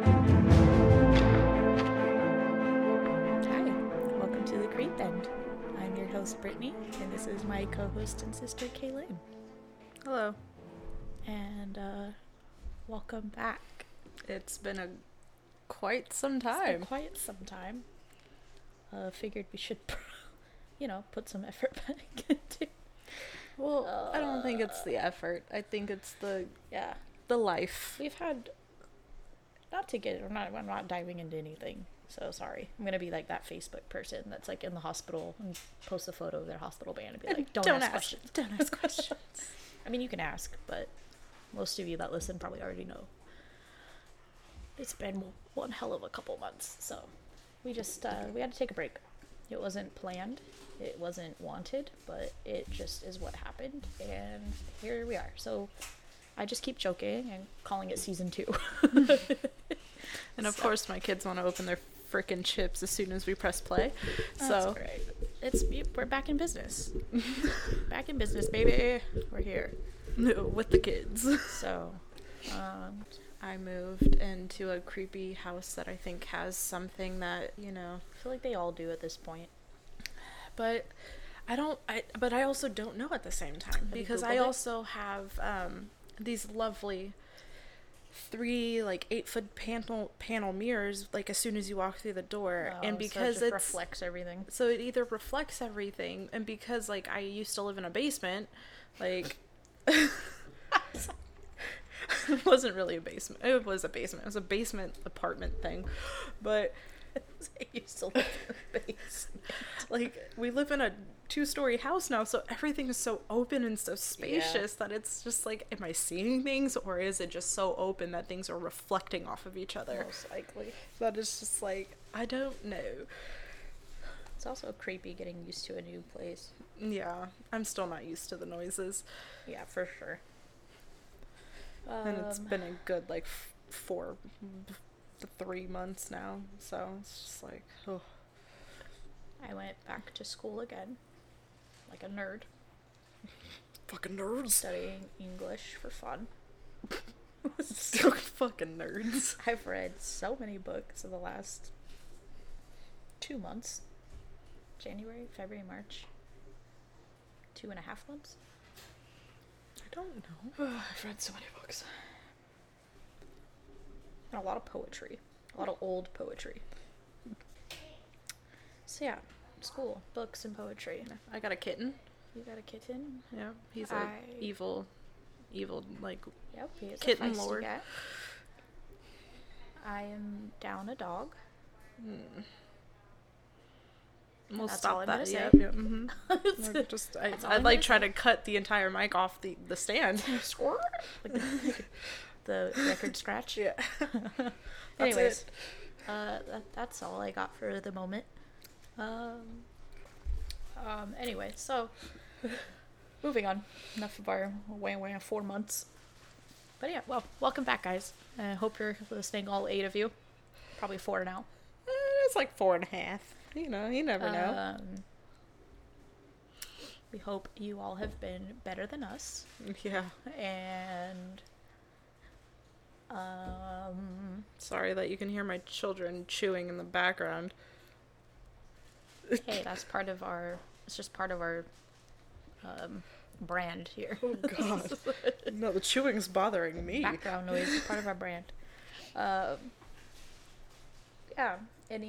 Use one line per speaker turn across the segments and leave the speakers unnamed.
Hi, welcome to the Creep End. I'm your host Brittany, and this is my co-host and sister Kaylin.
Hello.
And welcome back.
It's been quite some
It's
time.
been quite some time. Figured we should, put some effort back into.
Well, I don't think it's the effort. I think it's the
Yeah,
life.
we've had. I'm not diving into anything. So sorry. I'm gonna be like that Facebook person that's like in the hospital and post a photo of their hospital band and be like, don't ask questions.
Don't ask questions.
I mean, you can ask, but most of you that listen probably already know. It's been one hell of a couple months, so we just we had to take a break. It wasn't planned, it wasn't wanted, but it just is what happened, and here we are. So I just keep joking and calling it season 2.
And of course, my kids want to open their frickin' chips as soon as we press play.
That's
So
great. We're back in business. Back in business, baby. We're here.
with the kids.
So,
I moved into a creepy house that I think has something that,
I feel like they all do at this point.
but but I also don't know at the same time,
you
because
Googled
I
it?
also have these lovely 3 8-foot panel mirrors as soon as you walk through the door.
Oh,
And
so
because
it just reflects everything.
so it either reflects everything, and because I used to live in a basement, it wasn't really a basement. It was a basement. It was a basement apartment thing. But
I used to live in a basement.
we live in a 2-story house now, so everything is so open and so spacious that it's just am I seeing things, or is it just so open that things are reflecting off of each other?
Most likely.
That is just I don't know.
It's also creepy getting used to a new place.
Yeah, I'm still not used to the noises.
Yeah, for sure.
And it's been a good 3 months now, so it's just oh.
I went back to school again, like a nerd,
Fucking nerds.
studying English for fun.
Fucking nerds.
I've read so many books in the last 2 months. January, February, March. 2.5 months?
I don't know. I've read so many books.
And a lot of poetry. A lot of old poetry. So yeah, school, books, and poetry.
I got a kitten.
You got a kitten?
Yeah, he's evil,
Yep, he is
kitten
a feisty
lord.
cat. I am down a dog.
We'll
That's all
stop
I'm
that.
gonna
Yeah,
say.
yeah. Mm-hmm.
That's all
I'd
I'm
try
gonna
to cut the entire mic off the stand.
Like the record scratch.
Yeah.
Anyways, that's all I got for the moment. Anyway, so moving on. Enough of our 4 months. But yeah, well, welcome back, guys. I hope you're listening, all 8 of you. Probably 4 now.
It's 4.5. You never know.
We hope you all have been better than us.
Yeah.
And
Sorry that you can hear my children chewing in the background.
hey, it's just part of our brand here.
Oh God. No, the chewing's bothering me.
Background noise is part of our brand. Yeah.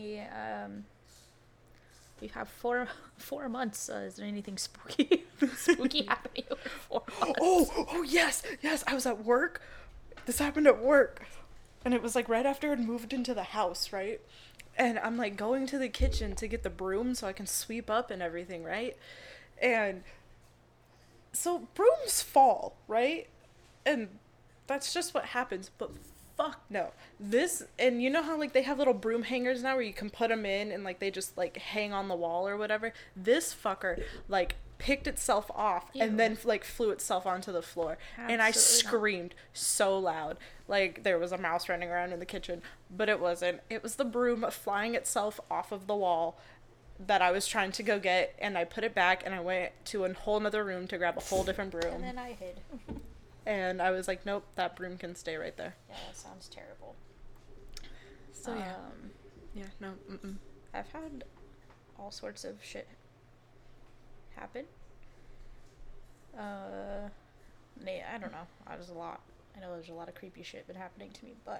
We have 4 months. Is there anything spooky happening over 4 months?
Oh, yes. I was at work. This happened at work. And it was right after I'd moved into the house, right? And I'm going to the kitchen to get the broom so I can sweep up and everything, right? And so brooms fall, right? And that's just what happens. But fuck no. And you know how they have little broom hangers now where you can put them in and they just hang on the wall or whatever? This fucker picked itself off and then flew itself onto the floor. And I screamed so loud. There was a mouse running around in the kitchen, but it wasn't. It was the broom flying itself off of the wall that I was trying to go get, and I put it back and I went to a whole nother room to grab a whole different broom.
And then I hid.
And I was like, nope, that broom can stay right there.
Yeah, that sounds terrible.
So yeah. Yeah, no.
I've had all sorts of shit happen. I don't know. There's a lot. I know there's a lot of creepy shit been happening to me, but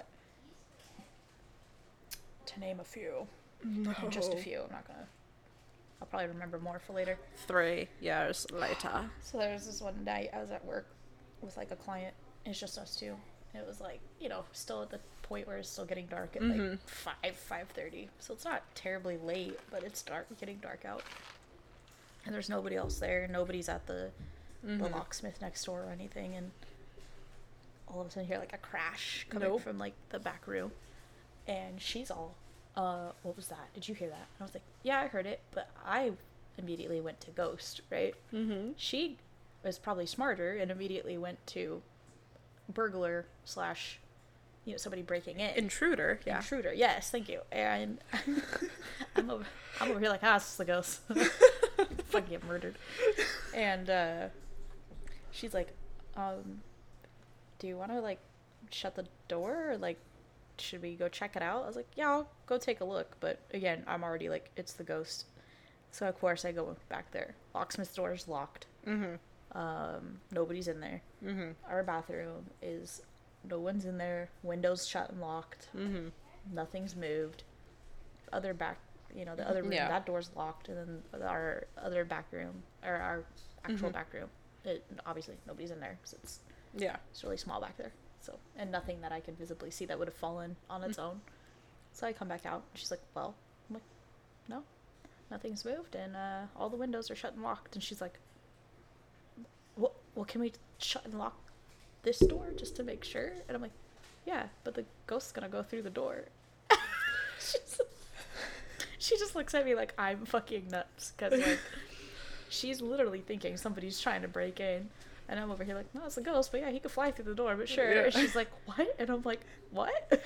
to name a few,
No.
just a few. I'll probably remember more for later.
3 years later.
So there was this one night I was at work with like a client. It's just us two. It was like, still at the point where it's still getting dark at like 5:30. So it's not terribly late, but it's getting dark out. And there's nobody else there. Nobody's at the locksmith next door or anything. And all of a sudden you hear like a crash coming from like the back room. And she's all, what was that? Did you hear that? And I was like, yeah, I heard it. But I immediately went to ghost, right? Mm-hmm. She was probably smarter and immediately went to burglar / somebody breaking in.
Intruder,
yes, thank you. And I'm over here like, it's just the ghost. Fucking get murdered. And she's like, do you want to like shut the door, or like should we go check it out? I was like, yeah, I'll go take a look. But again, I'm already like, it's the ghost. So of course I go back there. Locksmith's door is locked. Nobody's in there. Our bathroom is, no one's in there. Windows shut and locked. Nothing's moved. The other room, that door's locked. And then our other back room, or our actual back room, obviously nobody's in there because it's really small back there. So, and nothing that I could visibly see that would have fallen on its own. So I come back out. She's like, well, I'm like, no, nothing's moved, and all the windows are shut and locked. And she's like, well, can we shut and lock this door just to make sure? And I'm like, yeah, but the ghost's gonna go through the door. She just looks at me like I'm fucking nuts, because like she's literally thinking somebody's trying to break in. And I'm over here like, no, it's a ghost, but yeah, he could fly through the door, but sure. Yeah. And she's like, what? And I'm like, what?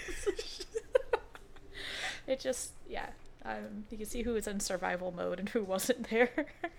It just, yeah. You can see who was in survival mode and who wasn't there.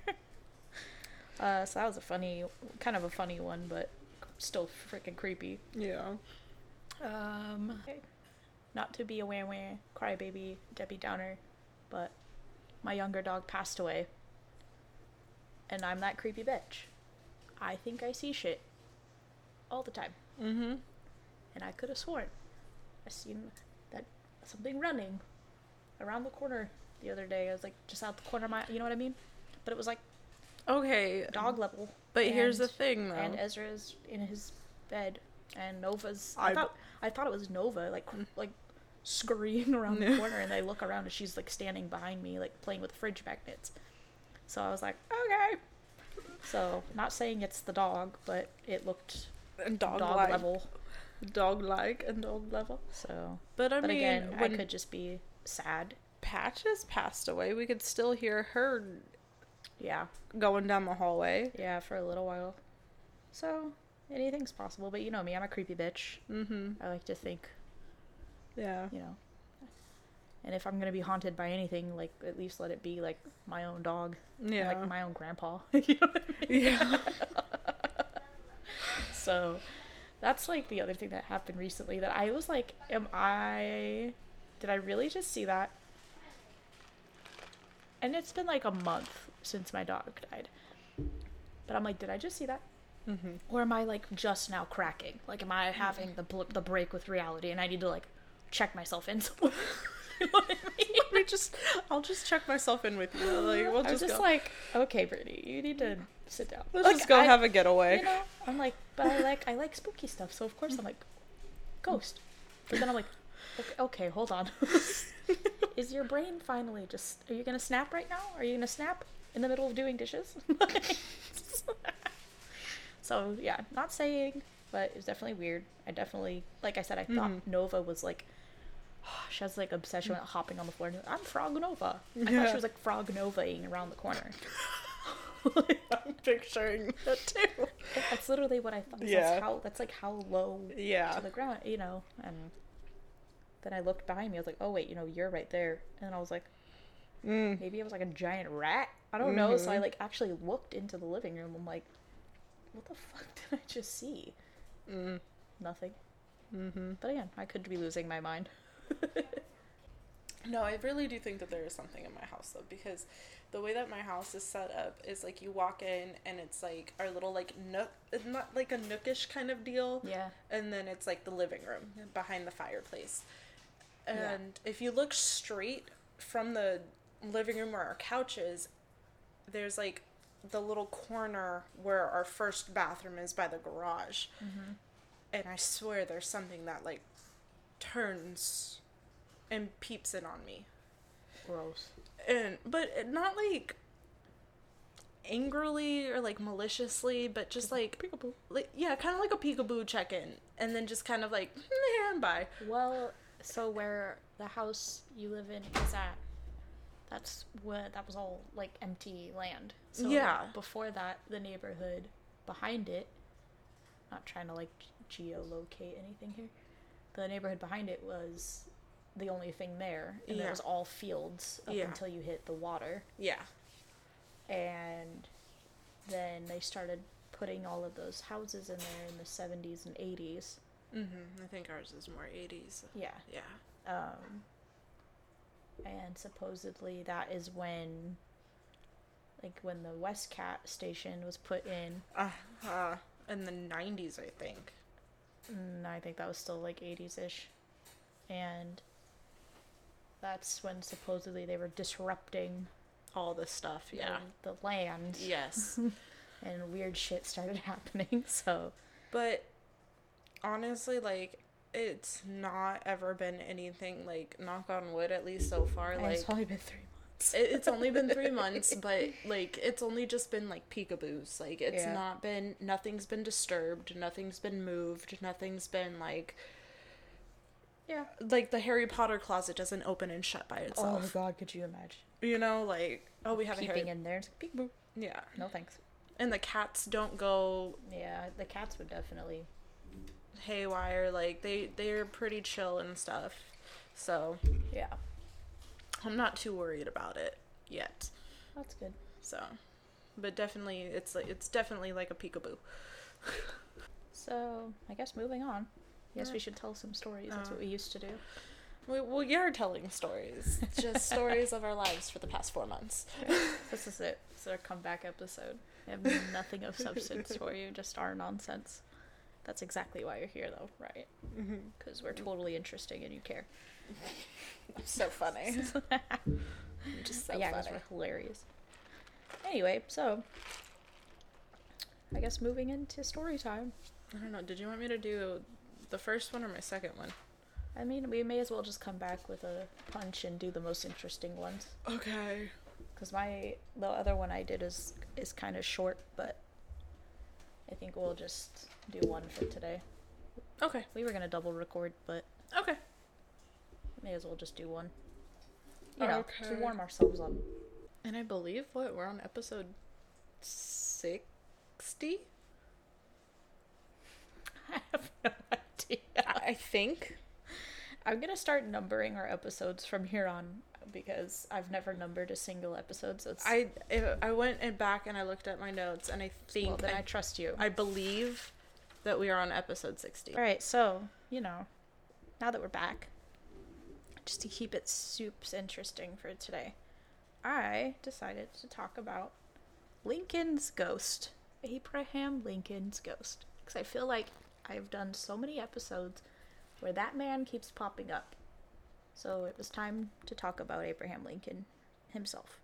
So that was kind of a funny one, but still freaking creepy.
Yeah.
Okay. Not to be a wah-wah, crybaby, Debbie Downer, but my younger dog passed away. And I'm that creepy bitch. I think I see shit all the time. And I could have sworn I seen that something running around the corner the other day. I was like, just out the corner of my, you know what I mean? But it was like,
okay,
dog level.
But here's the thing, though.
And Ezra's in his bed, and Nova's. I thought it was Nova, like scurrying around the corner, and I look around and she's like standing behind me, like playing with fridge magnets. So I was like, okay. So, not saying it's the dog, but it looked dog level.
Dog-like and dog level.
So,
but I mean,
again, I could just be sad.
Patches passed away. We could still hear her.
Yeah.
Going down the hallway.
Yeah, for a little while. So, anything's possible. But you know me, I'm a creepy bitch. I like to think.
Yeah.
And if I'm going to be haunted by anything, like, at least let it be, like, my own dog.
Yeah.
Like, my own grandpa. You know what I mean?
Yeah.
So, that's, like, the other thing that happened recently that I was like, did I really just see that? And it's been, like, a month since my dog died. But I'm like, did I just see that? Or am I, like, just now cracking? Like, am I having the break with reality and I need to, like, check myself in somewhere? You know what I mean?
I'll just check myself in with you. Like, we'll
just go. Like, okay, Brittany, you need to sit down.
Let's just go have a getaway.
I'm like, but I like spooky stuff, so of course I'm like, ghost. But then I'm like, okay, hold on. Is your brain finally are you gonna snap right now? Are you gonna snap in the middle of doing dishes? So yeah, not saying, but it was definitely weird. I definitely, like I said, I thought Nova was like, she has like obsession with hopping on the floor. I'm Frog Nova. I thought she was like Frog Nova-ing around the corner.
I'm picturing that too.
That's literally what I thought. That's like how low to the ground, And then I looked behind me. I was like, oh wait, you're right there. And I was like, maybe it was like a giant rat. I don't know. So I like actually looked into the living room. I'm like, what the fuck did I just see? Nothing. But again, I could be losing my mind.
No, I really do think that there is something in my house though, because the way that my house is set up is like you walk in and it's like our little like nook, it's not like a nookish kind of deal.
Yeah.
And then it's like the living room behind the fireplace. And
Yeah.
if you look straight from the living room where our couch is, there's like the little corner where our first bathroom is by the garage.
Mm-hmm.
And I swear there's something that like turns and peeps in on me.
Gross.
But not like angrily or like maliciously, but just like
Peekaboo.
like yeah, kind of like a peekaboo check-in, and then just kind of like bye.
Well, so where the house you live in is at, that was all like empty land. So
Yeah.
before that, the neighborhood behind it, not trying to like geolocate anything here, the neighborhood behind it was the only thing there, and
Yeah.
it was all fields up
Yeah.
until you hit the water.
Yeah.
And then they started putting all of those houses in there in the 70s and 80s.
I think ours is more 80s.
Yeah.
Yeah.
And supposedly that is when, like, when the Westcat station was put in.
In the 90s, I think.
I think that was still like 80s-ish. And that's when supposedly they were disrupting
All this stuff, yeah.
the land.
Yes.
And weird shit started happening, so.
But honestly, like, it's not ever been anything, like, knock on wood, at least so far.
And
Like,
it's only been 3 months.
it's only been 3 months, but, like, it's only just been, like, peekaboos. Like, it's
Yeah.
not been, nothing's been disturbed, nothing's been moved, nothing's been, like,
Yeah.
like, the Harry Potter closet doesn't open and shut by
Oh
itself.
my god, could you imagine?
You know, like, oh, we have a
Peeping
Harry...
in there, it's like, peek-boo.
Yeah.
No thanks.
And the cats don't go
Yeah, the cats would definitely.
haywire. Like, they're pretty chill and stuff. So,
Yeah,
I'm not too worried about it yet.
that's good.
So, but definitely, it's definitely like a peekaboo.
So, I guess moving on. Yes,
Yeah.
we should tell some stories. That's what we used to do.
We are telling stories. Just stories of our lives for the past 4 months.
This is it. This is our comeback episode. I have nothing of substance for you, just our nonsense. That's exactly why you're here, though, right? Because we're totally interesting and you care.
I'm so funny. I'm just so
Yeah, because
funny.
we're hilarious. Anyway, so I guess moving into story time.
I don't know. Did you want me to do the first one or my second one?
I mean, we may as well just come back with a punch and do the most interesting ones.
Okay.
Because the other one I did is kind of short, but I think we'll just do one for today.
Okay.
We were gonna double record, but
Okay.
may as well just do one. You know, to
Okay.
warm ourselves up.
And I believe we're on episode 60?
I have no idea.
I think.
I'm gonna start numbering our episodes from here on because I've never numbered a single episode, so it's
I went back and I looked at my notes and I think
well, then I trust you.
I believe that we are on episode 60.
All right, so you know, now that we're back, just to keep it soups interesting for today, I decided to talk about Lincoln's ghost, Abraham Lincoln's ghost, because I feel like I've done so many episodes where that man keeps popping up. So it was time to talk about Abraham Lincoln himself.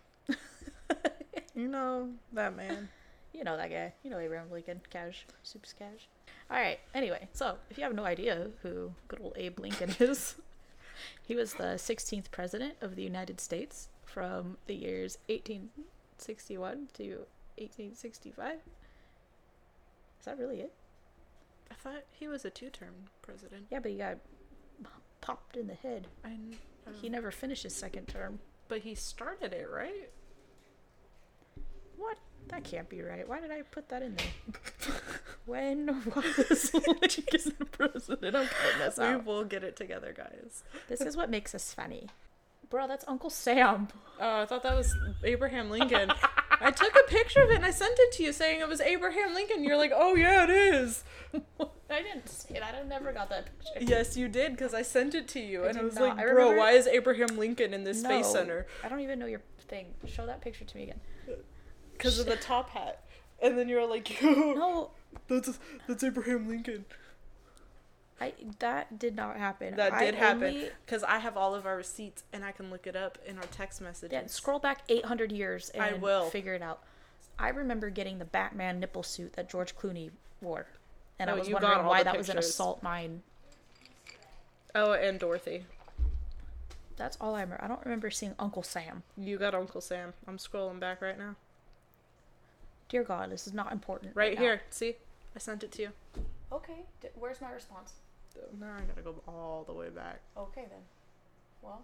You know that man.
You know that guy. You know Abraham Lincoln. Cash. Soups cash. Alright, anyway, so if you have no idea who good old Abe Lincoln is, he was the 16th president of the United States from the years 1861 to 1865. Is that really it?
I thought he was a 2-term president.
Yeah, but he got popped in the head. He never finished his second term.
But he started it, right?
What? That can't be right. Why did I put that in there? When was Lincoln president? I'm cutting this
We
out.
will get it together, guys.
This is what makes us funny. Bro, that's Uncle Sam.
Oh, I thought that was Abraham Lincoln. I took a picture of it and I sent it to you saying it was Abraham Lincoln. You're like, oh yeah, it is.
I didn't say that. I never got that picture.
Yes, you did, because I sent it to you.
I
And I
did
was
not.
like,
I
bro,
remember-
why is Abraham Lincoln in this Space Center?
I don't even know your thing. Show that picture to me again.
Because of the top hat. And then you're like, yo,
No,
that's Abraham Lincoln.
that did not happen.
That
I
did happen.
only-
Because I have all of our receipts and I can look it up in our text messages.
Yeah, scroll back 800 years and
I will.
figure it out. I remember getting the Batman nipple suit that George Clooney wore. And I
Oh,
was
you got
wondering
all
why
the
that was an
pictures.
assault mine.
Oh, and Dorothy.
That's all I remember. I don't remember seeing Uncle Sam.
You got Uncle Sam. I'm scrolling back right now.
Dear God, this is not important.
Right
now.
here. See? I sent it to you.
Okay, where's my response?
Now I gotta go all the way back.
Okay then. Well.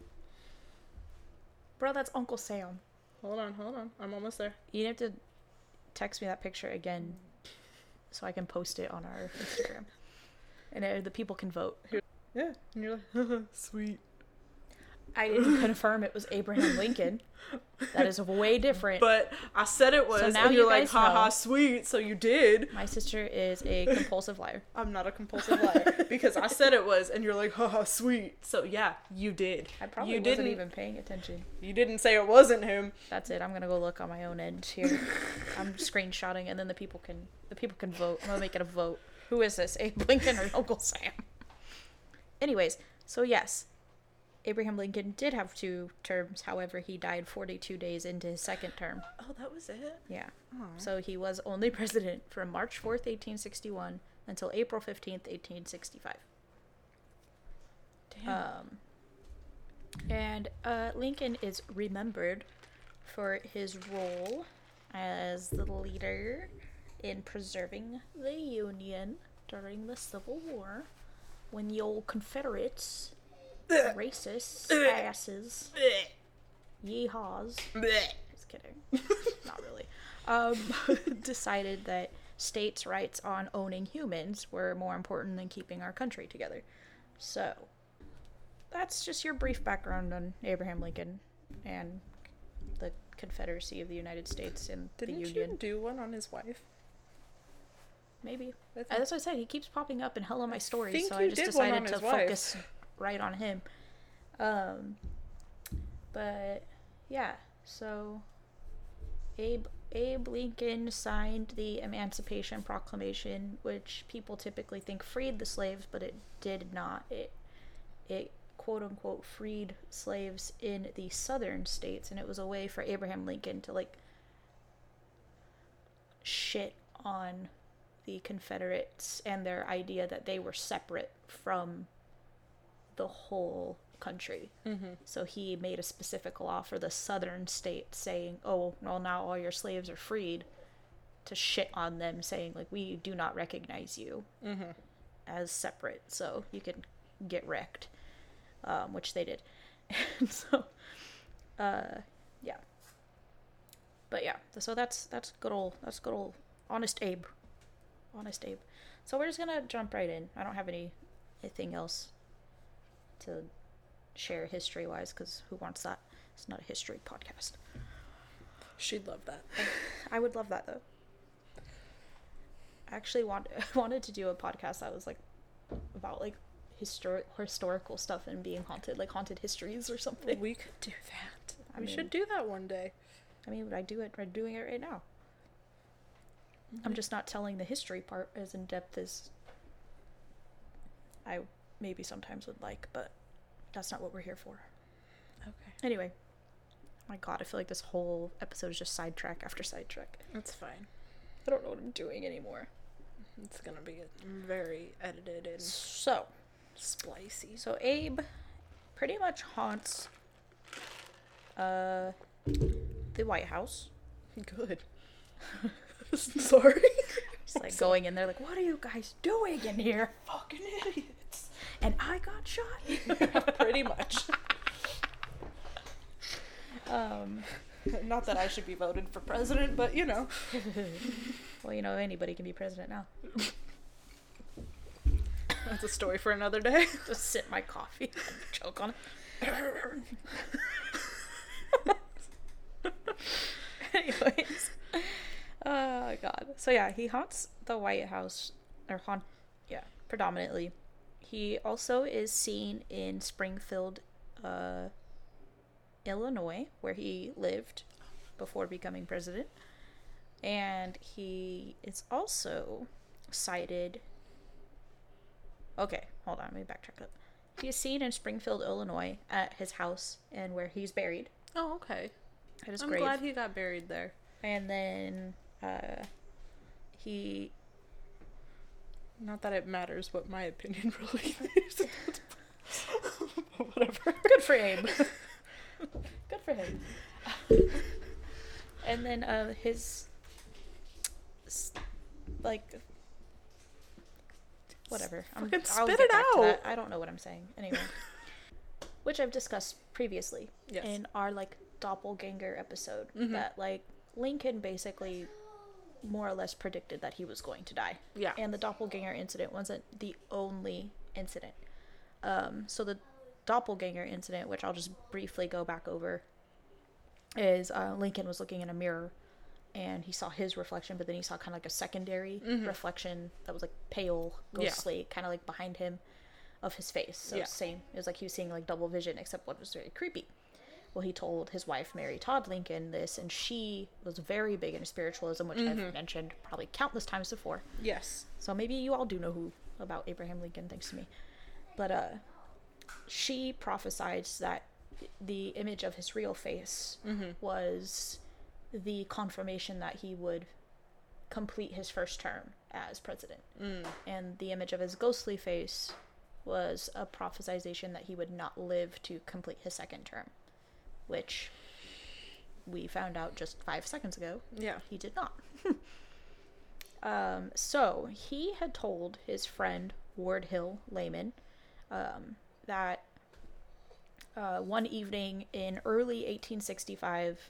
Bro, that's Uncle Sam.
Hold on. I'm almost there.
You have to text me that picture again so I can post it on our Instagram. And the people can vote.
Yeah. And you're like, sweet.
I didn't confirm it was Abraham Lincoln. That is way different.
But I said it was,
So now
and you're
you
like,
guys
haha,
know.
sweet, so you did.
My sister is a compulsive liar.
I'm not a compulsive liar, because I said it was, and you're like, haha, sweet. So yeah, you did.
I probably
you
wasn't even paying attention.
You didn't say it wasn't him.
That's it. I'm gonna go look on my own end here. I'm screenshotting, and then the people can vote. I'm gonna make it a vote. Who is this, Abe Lincoln or Uncle Sam? Anyways, so yes, Abraham Lincoln did have 2 terms. However, he died 42 days into his second term.
Oh, that was it?
Yeah.
Aw.
So he was only president from March 4th, 1861 until April 15th, 1865.
Damn.
And Lincoln is remembered for his role as the leader in preserving the Union during the Civil War when the old Confederates, racist asses, yeehaws, just kidding, not really, decided that states' rights on owning humans were more important than keeping our country together. So, that's just your brief background on Abraham Lincoln and the Confederacy of the United States and
Didn't
the Union.
you do one on his wife?
Maybe.
I think-
That's what I said. He keeps popping up in hell of my stories,
think
so
you
I just
did one on
decided to
his wife.
focus right on him. But yeah, so Abe Lincoln signed the Emancipation Proclamation, which people typically think freed the slaves, but it did not. It quote unquote freed slaves in the southern states, and it was a way for Abraham Lincoln to like shit on the Confederates and their idea that they were separate from the whole country.
Mm-hmm.
So he made a specific law for the southern states saying, oh, well, now all your slaves are freed, to shit on them, saying, like, we do not recognize you
Mm-hmm.
as separate, so you can get wrecked, which they did. And so, yeah. But yeah, so that's good old Honest Abe. Honest Abe. So we're just gonna jump right in. I don't have anything else to share history-wise, because who wants that? It's not a history podcast.
She'd love that.
I would love that, though. I actually wanted to do a podcast that was, like, about, like, historical stuff and being haunted, like haunted histories or something.
We could do that.
I
We
mean-
should do that one day.
I mean, I'm doing it right now. I'm just not telling the history part as in depth as I maybe sometimes would like, but that's not what we're here for.
Okay.
Anyway, my God, I feel like this whole episode is just sidetrack after sidetrack.
That's fine.
I don't know what I'm doing anymore.
It's gonna be very edited and
So
splicey.
Abe pretty much haunts the White House.
Good. Sorry.
It's like going in there like, what are you guys doing in here?
Fucking idiots.
And I got shot.
Pretty much.
Um,
Not that I should be voted for president, but you know.
well, you know, anybody can be president now.
That's a story for another day.
Just sip my coffee and choke on it. Anyways. Oh, God. So, yeah, he haunts the White House, predominantly. He also is seen in Springfield, Illinois, where he lived before becoming president. And he is also cited. Okay, hold on, let me backtrack up. He is seen in Springfield, Illinois, at his house and where he's buried.
Oh, okay.
At his
I'm
grave.
glad he got buried there.
And then he.
Not that it matters what my opinion really is. Whatever.
Good for him. Good for him. And then his. Like. Whatever. I'll
spit
get
it
back to
out.
that. I don't know what I'm saying. Anyway. Which I've discussed previously.
Yes.
In our, like, doppelganger episode.
Mm-hmm.
That, like, Lincoln basically more or less predicted that he was going to die.
Yeah.
And the doppelganger incident wasn't the only incident. So the doppelganger incident, which I'll just briefly go back over, is Lincoln was looking in a mirror and he saw his reflection, but then he saw kind of like a secondary reflection that was like pale, ghostly, kind of like behind him of his face. So same. It was like he was seeing like double vision, except what was very creepy. Well, he told his wife, Mary Todd Lincoln, this, and she was very big into spiritualism, which I've mentioned probably countless times before.
Yes.
So maybe you all do know who about Abraham Lincoln, thanks to me. But she prophesied that the image of his real face was the confirmation that he would complete his first term as president. And the image of his ghostly face was a prophesization that he would not live to complete his second term, which we found out just 5 seconds ago.
Yeah.
He did not. So he had told his friend Ward Hill Layman that one evening in early 1865,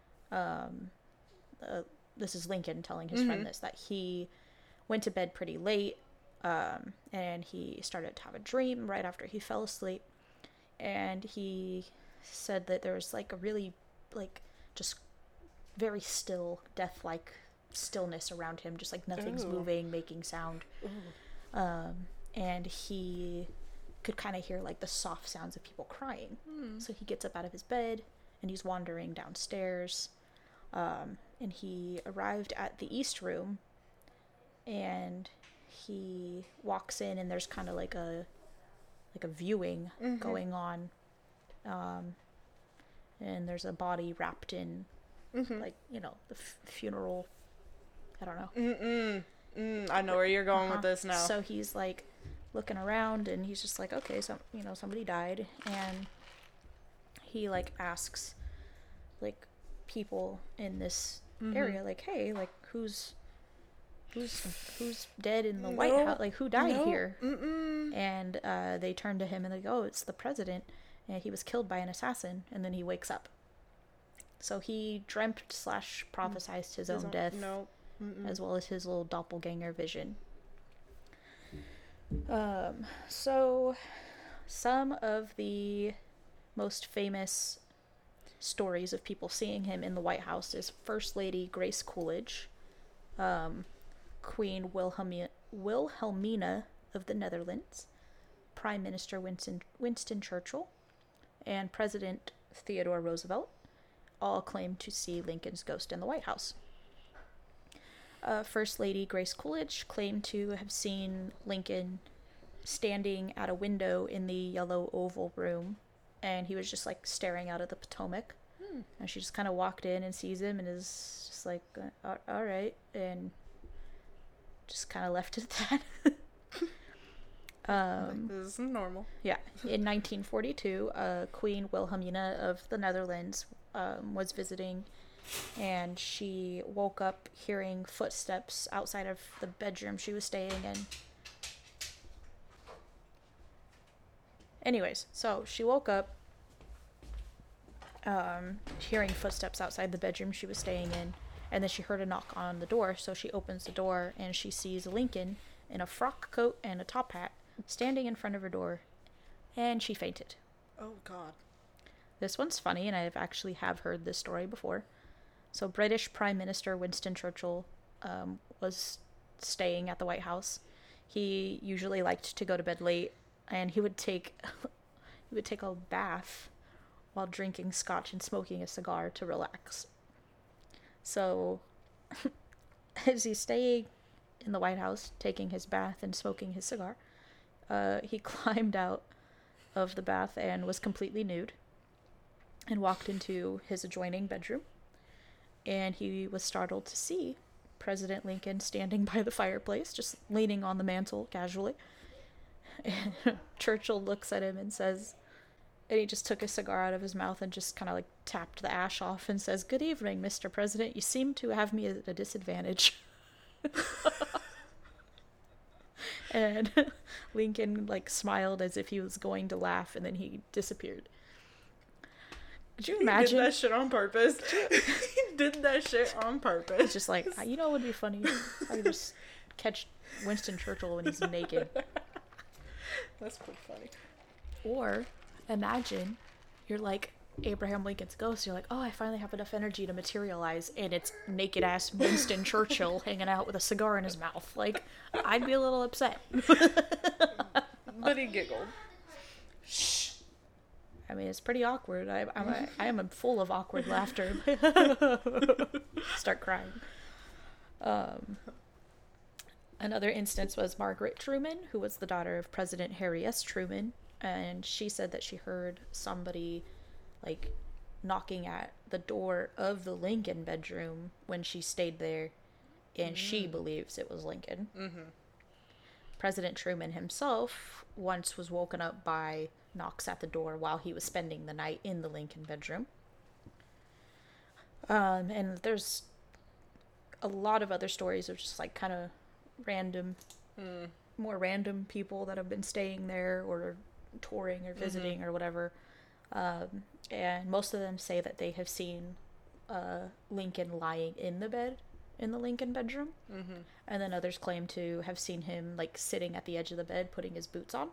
this is Lincoln telling his friend this, that he went to bed pretty late, and he started to have a dream right after he fell asleep, and he said that there was like a really like just very still, death-like stillness around him, just like nothing's moving, making sound. And he could kind of hear like the soft sounds of people crying. So he gets up out of his bed and he's wandering downstairs, and he arrived at the East Room, and he walks in and there's kind of like a viewing going on, and there's a body wrapped in like, you know, the funeral, I don't know.
I know where you're going with this now.
So he's like looking around and he's just like, okay, so, you know, somebody died, and he like asks like people in this area, like, hey, like who's dead in the White House, like who died here? And they turn to him and they go, oh, it's the president, and he was killed by an assassin. And then he wakes up. So he dreamt / prophesized his own death, as well as his little doppelganger vision. So some of the most famous stories of people seeing him in the White House is First Lady Grace Coolidge, Queen Wilhelmina of the Netherlands, Prime Minister Winston Churchill, and President Theodore Roosevelt all claimed to see Lincoln's ghost in the White House. First Lady Grace Coolidge claimed to have seen Lincoln standing at a window in the Yellow Oval Room, and he was just like staring out at the Potomac. And she just kind of walked in and sees him and is just like, all right, and just kind of left it at that.
This is normal.
Yeah. In 1942, Queen Wilhelmina of the Netherlands was visiting, and she woke up hearing footsteps outside of the bedroom she was staying in. Anyways, so she woke up hearing footsteps outside the bedroom she was staying in, and then she heard a knock on the door, so she opens the door and she sees Lincoln in a frock coat and a top hat standing in front of her door, and she fainted.
Oh, God.
This one's funny, and I've actually have heard this story before. So British Prime Minister Winston Churchill was staying at the White House. He usually liked to go to bed late, and he would take a bath while drinking scotch and smoking a cigar to relax. So, as he's staying in the White House, taking his bath and smoking his cigar, he climbed out of the bath and was completely nude and walked into his adjoining bedroom. And he was startled to see President Lincoln standing by the fireplace, just leaning on the mantle casually. And Churchill looks at him and says, and he just took a cigar out of his mouth and just kind of like tapped the ash off and says, "Good evening, Mr. President. You seem to have me at a disadvantage." And Lincoln like smiled as if he was going to laugh, and then he disappeared. Could you imagine?
He did that shit on purpose. He did that shit on purpose.
It's just like, you know what would be funny? I could just catch Winston Churchill when he's naked.
That's pretty funny.
Or imagine you're like Abraham Lincoln's ghost. You're like, oh, I finally have enough energy to materialize, and it's naked ass Winston Churchill hanging out with a cigar in his mouth. Like, I'd be a little upset.
But he giggled.
I mean, it's pretty awkward. I am full of awkward laughter. Start crying. Another instance was Margaret Truman, who was the daughter of President Harry S. Truman, and she said that she heard somebody like knocking at the door of the Lincoln bedroom when she stayed there, and she believes it was Lincoln. President Truman himself once was woken up by knocks at the door while he was spending the night in the Lincoln bedroom. And there's a lot of other stories of just like kind of random, more random people that have been staying there or touring or visiting or whatever. And most of them say that they have seen Lincoln lying in the bed in the Lincoln bedroom. And then others claim to have seen him like sitting at the edge of the bed putting his boots on.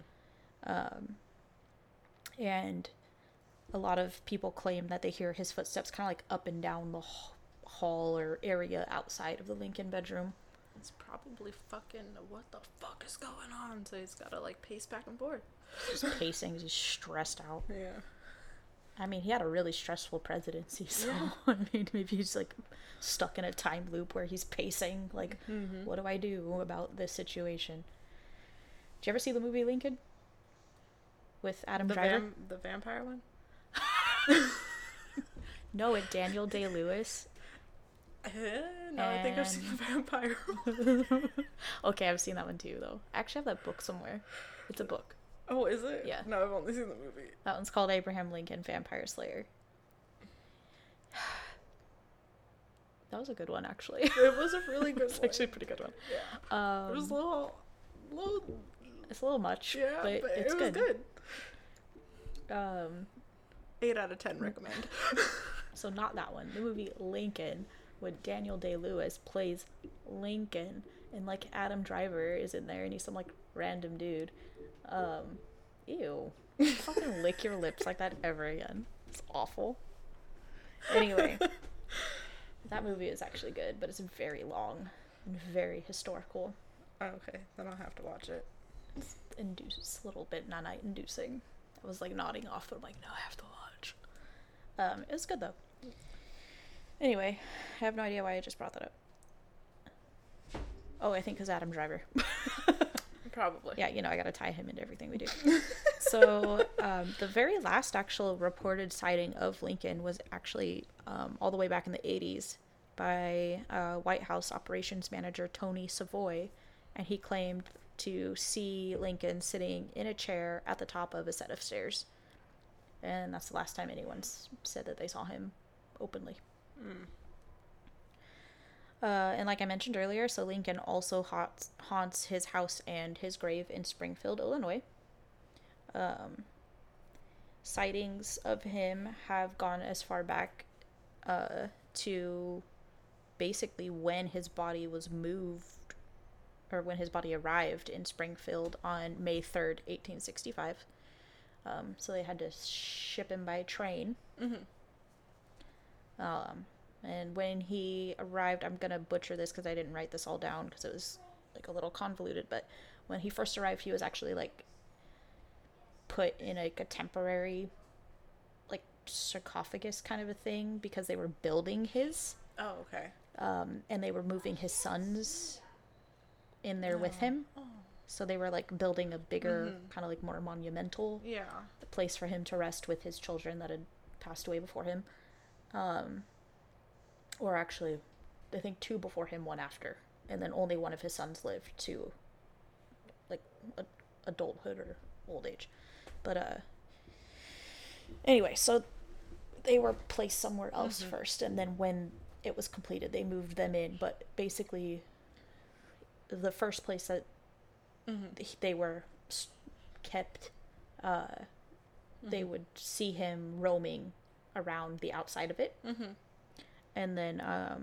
And a lot of people claim that they hear his footsteps kind of like up and down the hall or area outside of the Lincoln bedroom.
It's probably fucking, what the fuck is going on? So he's gotta like pace back and forth.
Just pacing, he's stressed out.
Yeah.
I mean, he had a really stressful presidency, so I mean, maybe he's like stuck in a time loop where he's pacing, like, what do I do about this situation? Did you ever see the movie Lincoln? With Adam Driver?
The vampire one?
No, with Daniel Day-Lewis.
No, I think I've seen the vampire one.
Okay, I've seen that one too, though. I actually have that book somewhere. It's a book.
Oh, is it?
Yeah.
No, I've only seen the movie.
That one's called Abraham Lincoln Vampire Slayer. That was a good one, actually.
It was a really good
It's
one.
actually a pretty good one.
Yeah. It was a little...
It's a little much,
Yeah,
but
but
it's
it was
good.
8 out of 10 recommend.
So not that one. The movie Lincoln, with Daniel Day-Lewis plays Lincoln, and like Adam Driver is in there, and he's some like random dude. Ew. Fucking lick your lips like that ever again. It's awful. Anyway, that movie is actually good, but it's very long and very historical.
Okay, then I'll have to watch it.
It's a little bit night inducing. I was like nodding off, but I'm like, no, I have to watch. It was good though. Anyway, I have no idea why I just brought that up. Oh, I think because Adam Driver.
Probably.
Yeah, I gotta tie him into everything we do. So, the very last actual reported sighting of Lincoln was actually all the way back in the 80s by White House operations manager Tony Savoy, and he claimed to see Lincoln sitting in a chair at the top of a set of stairs. And that's the last time anyone's said that they saw him openly. And like I mentioned earlier, so Lincoln also haunts his house and his grave in Springfield, Illinois. Sightings of him have gone as far back to basically when his body was moved, or when his body arrived in Springfield on May 3rd, 1865. So they had to ship him by train. And when he arrived, I'm gonna butcher this because I didn't write this all down because it was like a little convoluted, but when he first arrived, he was actually like put in like a temporary like sarcophagus kind of a thing because they were building his,
Oh, okay.
and they were moving his sons in there with
Oh.
him.
Oh.
So they were like building a bigger,
Mhm.
kind of like more monumental
Yeah.
place for him to rest with his children that had passed away before him. Or actually, I think two before him, one after. And then only one of his sons lived to like adulthood or old age. But anyway, so they were placed somewhere else first, and then when it was completed, they moved them in. But basically, the first place that they were kept, they would see him roaming around the outside of it. And then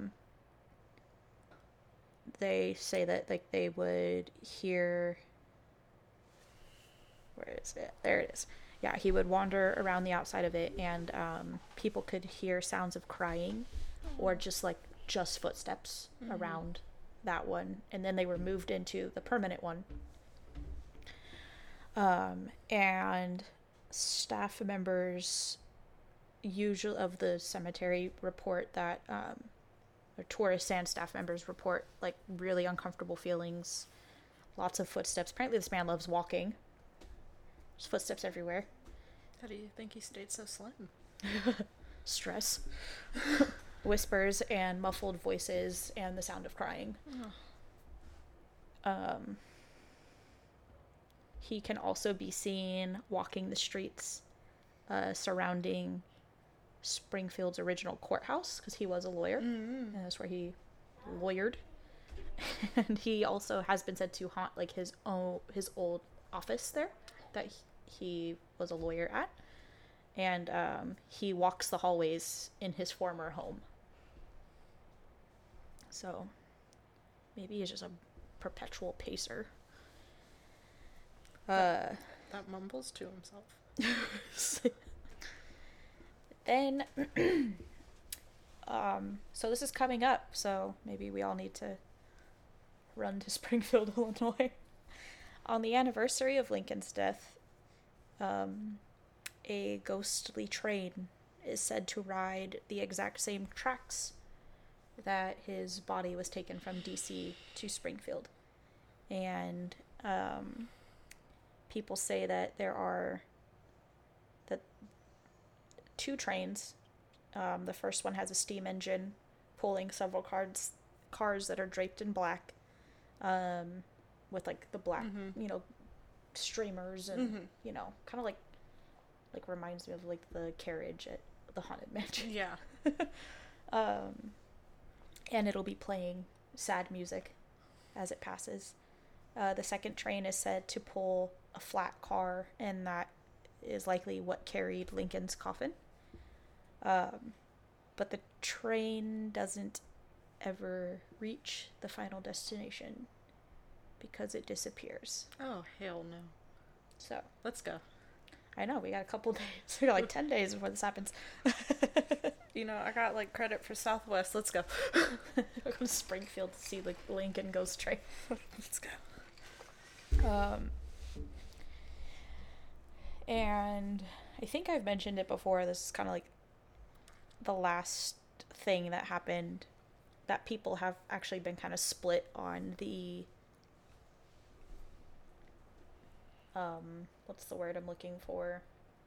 they say that like they would hear, where is it? There it is. Yeah, he would wander around the outside of it, and people could hear sounds of crying or just footsteps around that one. And then they were moved into the permanent one. And staff members usually of the cemetery report that or tourists and staff members report like really uncomfortable feelings, lots of footsteps. Apparently this man loves walking. There's footsteps everywhere.
How do you think he stayed so slim?
Stress. Whispers and muffled voices and the sound of crying. He can also be seen walking the streets surrounding Springfield's original courthouse because he was a lawyer, and that's where he lawyered. And he also has been said to haunt like his old office there that he was a lawyer at, and he walks the hallways in his former home. So maybe he's just a perpetual pacer.
That mumbles to himself.
Then so this is coming up, so maybe we all need to run to Springfield, Illinois. On the anniversary of Lincoln's death, a ghostly train is said to ride the exact same tracks that his body was taken from DC to Springfield. And people say that there are two trains. The first one has a steam engine pulling several cars that are draped in black, with like the black, streamers and kind of like reminds me of like the carriage at the Haunted Mansion.
Yeah.
And it'll be playing sad music as it passes. The second train is said to pull a flat car, and that is likely what carried Lincoln's coffin. But the train doesn't ever reach the final destination because it disappears.
Oh, hell no.
So,
Let's go.
I know, we got a couple days. We got like 10 days before this happens.
I got like credit for Southwest. Let's go.
Go to Springfield to see like the Lincoln ghost train.
Let's go.
And I think I've mentioned it before. This is kind of like the last thing that happened, that people have actually been kind of split on the what's the word I'm looking for?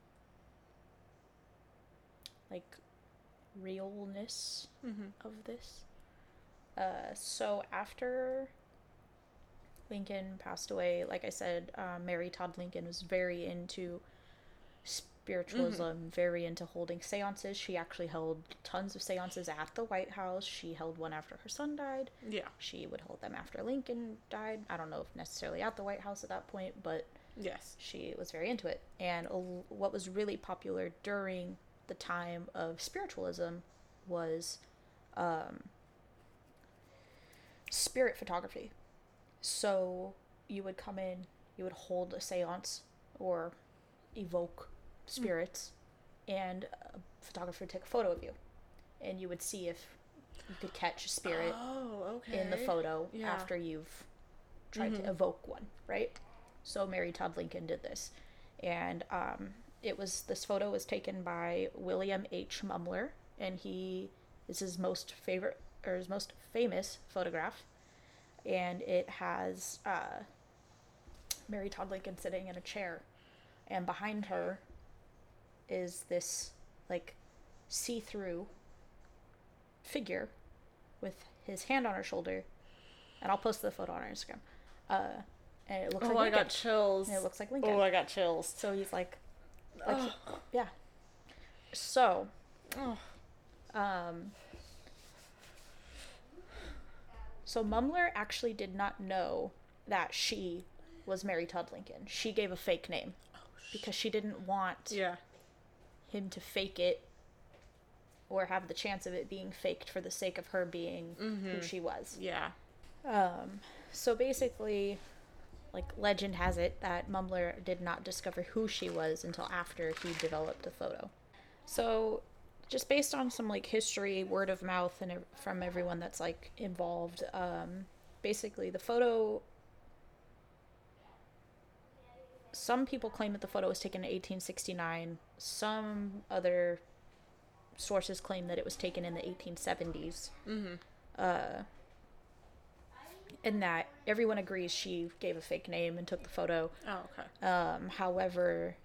Like realness of this. So after Lincoln passed away, like I said, Mary Todd Lincoln was very into spiritualism, very into holding seances. She actually held tons of seances at the White House. She held one after her son died.
Yeah.
She would hold them after Lincoln died. I don't know if necessarily at the White House at that point, but
Yes.
she was very into it. And what was really popular during the time of spiritualism was spirit photography. So you would come in, you would hold a seance or evoke spirits, and a photographer would take a photo of you, and you would see if you could catch a spirit
Oh, okay.
in the photo
Yeah.
after you've tried to evoke one, right? So Mary Todd Lincoln did this, and this photo was taken by William H. Mumler, and he is his most famous photograph, and it has Mary Todd Lincoln sitting in a chair, and behind her is this like see-through figure with his hand on her shoulder, and I'll post the photo on our Instagram. And it looks like Lincoln.
I got chills.
And it looks like Lincoln.
Oh, I got chills.
So he's like yeah. So, so Mumler actually did not know that she was Mary Todd Lincoln. She gave a fake name because she didn't want him to fake it or have the chance of it being faked for the sake of her being who she was.
Yeah.
So basically, like, legend has it that Mumler did not discover who she was until after he developed the photo. So, just based on some, like, history, word of mouth, and from everyone that's, like, involved, basically the photo... Some people claim that the photo was taken in 1869. Some other sources claim that it was taken in the 1870s. And that everyone agrees she gave a fake name and took the photo.
Oh, okay.
However,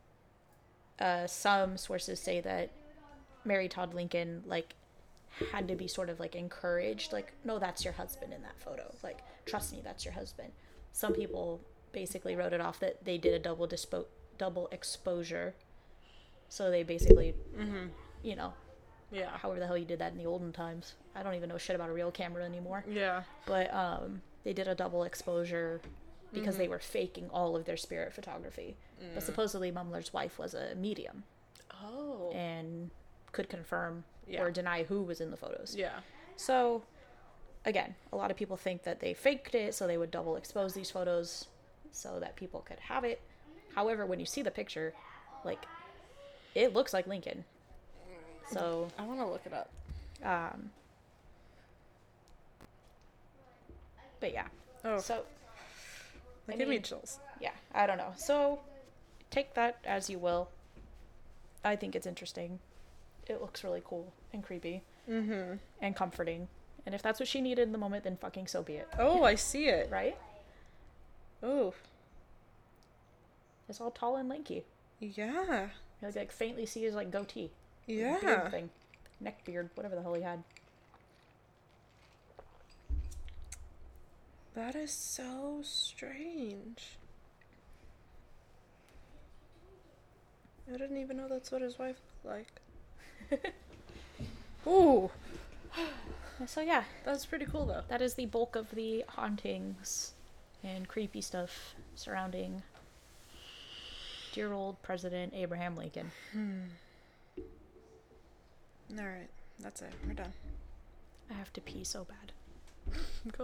some sources say that Mary Todd Lincoln, like, had to be sort of, like, encouraged. Like, no, that's your husband in that photo. Like, trust me, that's your husband. Some people basically wrote it off that they did a double exposure. So they basically, you know,
Yeah.
however the hell you did that in the olden times. I don't even know shit about a real camera anymore.
Yeah.
But they did a double exposure because they were faking all of their spirit photography. But supposedly Mumler's wife was a medium
Oh.
and could confirm
Yeah.
or deny who was in the photos.
Yeah.
So, again, a lot of people think that they faked it so they would double expose these photos so that people could have it. However, when you see the picture, like, it looks like Lincoln. So,
I want to look it up.
but yeah.
Oh,
So,
that
I
gave me
mean-
chills.
yeah, I don't know. So, take that as you will. I think it's interesting. It looks really cool and creepy and comforting. And if that's what she needed in the moment, then fucking so be it.
Oh, I see it.
Right?
Oh.
It's all tall and lanky.
Yeah.
You like faintly see his like goatee.
Yeah.
Beard thing. Neck beard, whatever the hell he had.
That is so strange. I didn't even know that's what his wife looked like. Ooh.
So yeah,
That's pretty cool though.
that is the bulk of the hauntings and creepy stuff surrounding dear old President Abraham Lincoln.
Alright. That's it. We're done.
I have to pee so bad.
Go.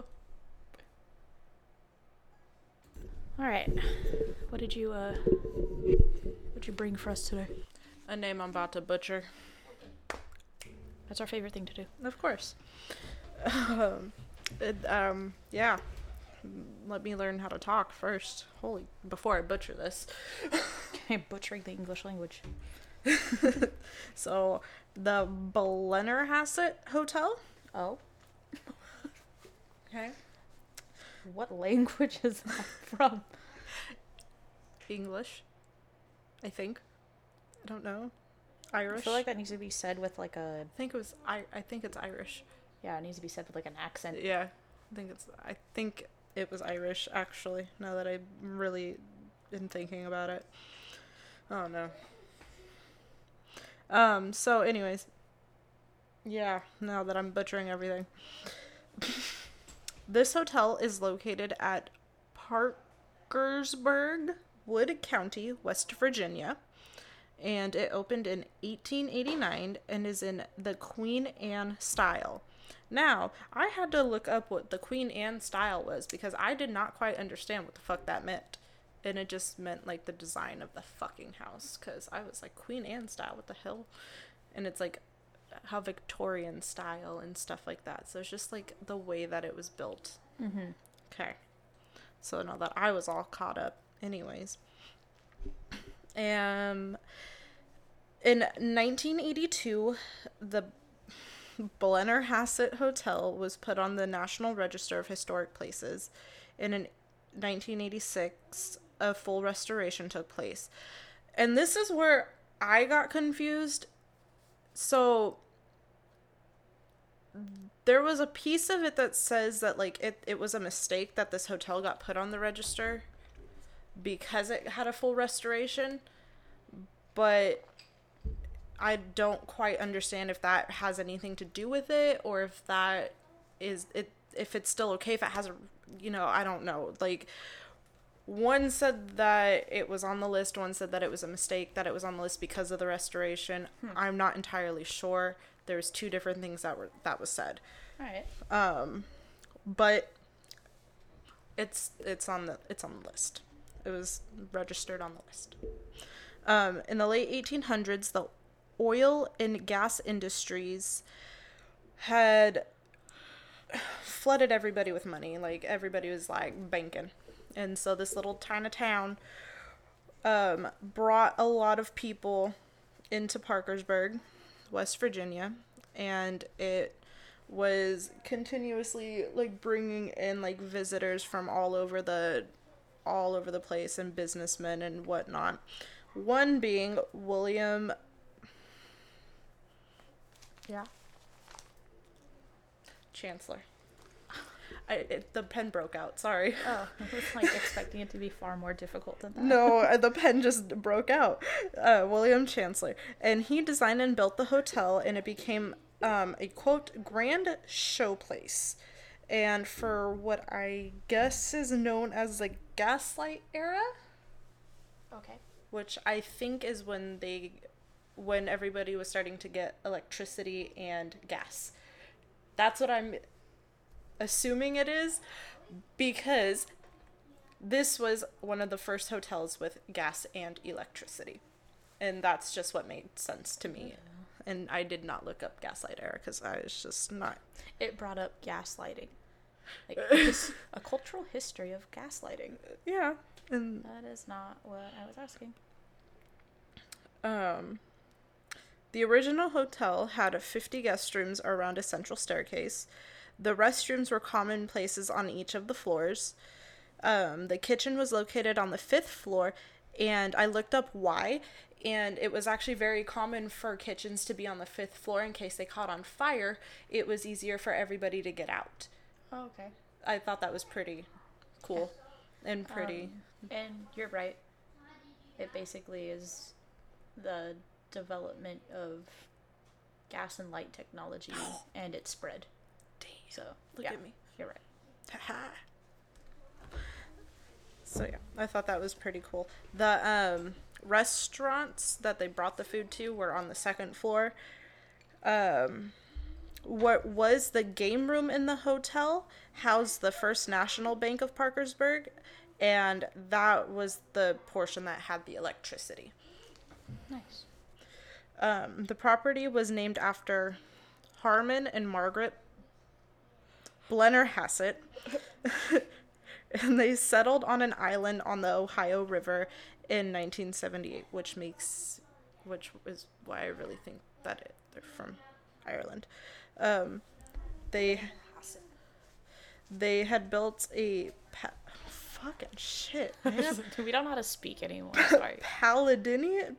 Alright. What'd you bring for us today?
A name I'm about to butcher.
That's our favorite thing to do.
Of course. Yeah. Let me learn how to talk first. Before I butcher this.
Butchering the English language.
So, the Blennerhassett Hotel.
Oh?
Okay.
What language is that from?
English. I think. I don't know.
I
Irish.
feel like that needs to be said with like a...
I think it's Irish.
Yeah, it needs to be said with like an accent.
Yeah. I think it was Irish, actually, now that I'm really been thinking about it. Oh, no. So anyways. Yeah, now that I'm butchering everything. This hotel is located at Parkersburg, Wood County, West Virginia. And it opened in 1889 and is in the Queen Anne style. Now, I had to look up what the Queen Anne style was because I did not quite understand what the fuck that meant. And it just meant, like, the design of the fucking house. Because I was like, Queen Anne style, what the hell? And it's like, how Victorian style and stuff like that. So it's just like the way that it was built.
Mm-hmm.
Okay. So now that I was all caught up, anyways. In 1982, the Blennerhassett Hotel was put on the National Register of Historic Places. In 1986, a full restoration took place. And this is where I got confused. So there was a piece of it that says that like it was a mistake that this hotel got put on the register because it had a full restoration. But I don't quite understand if that has anything to do with it, or if that is it, if it's still okay if it has a, I don't know. Like, one said that it was on the list, one said that it was a mistake that it was on the list because of the restoration. I'm not entirely sure. There's two different things that was said.
All right.
But it's on the list. It was registered on the list. In the late 1800s, the oil and gas industries had flooded everybody with money. Like, everybody was like banking. And so this little tiny town brought a lot of people into Parkersburg, West Virginia, and it was continuously like bringing in like visitors from all over the place, and businessmen and whatnot. One being William. Yeah. Chancellor. The pen broke out. Sorry.
Oh, I was like expecting it to be far more difficult than that.
No, the pen just broke out. William Chancellor. And he designed and built the hotel, and it became a, quote, grand showplace. And for what I guess is known as the Gaslight era.
Okay.
Which I think is when everybody was starting to get electricity and gas. That's what I'm assuming it is, because this was one of the first hotels with gas and electricity, and that's just what made sense to me. And I did not look up Gaslight era because I was just not.
It brought up gaslighting, like a cultural history of gaslighting.
Yeah, and
that is not what I was asking.
The original hotel had 50 guest rooms around a central staircase. The restrooms were common places on each of the floors. The kitchen was located on the 5th floor, and I looked up why, and it was actually very common for kitchens to be on the 5th floor in case they caught on fire. It was easier for everybody to get out.
Oh, okay.
I thought that was pretty cool and pretty.
And you're right. It basically is the development of gas and light technology and its spread.
Damn.
So,
Look at me.
You're right.
Haha. So yeah, I thought that was pretty cool. The restaurants that they brought the food to were on the 2nd floor. What was the game room in the hotel housed the First National Bank of Parkersburg, and that was the portion that had the electricity.
Nice.
The property was named after Harmon and Margaret Blennerhassett, and they settled on an island on the Ohio River in 1978, which is why I really think that they're from Ireland. They had built a fucking shit, man.
We don't know how to speak anymore. Sorry.
Palladian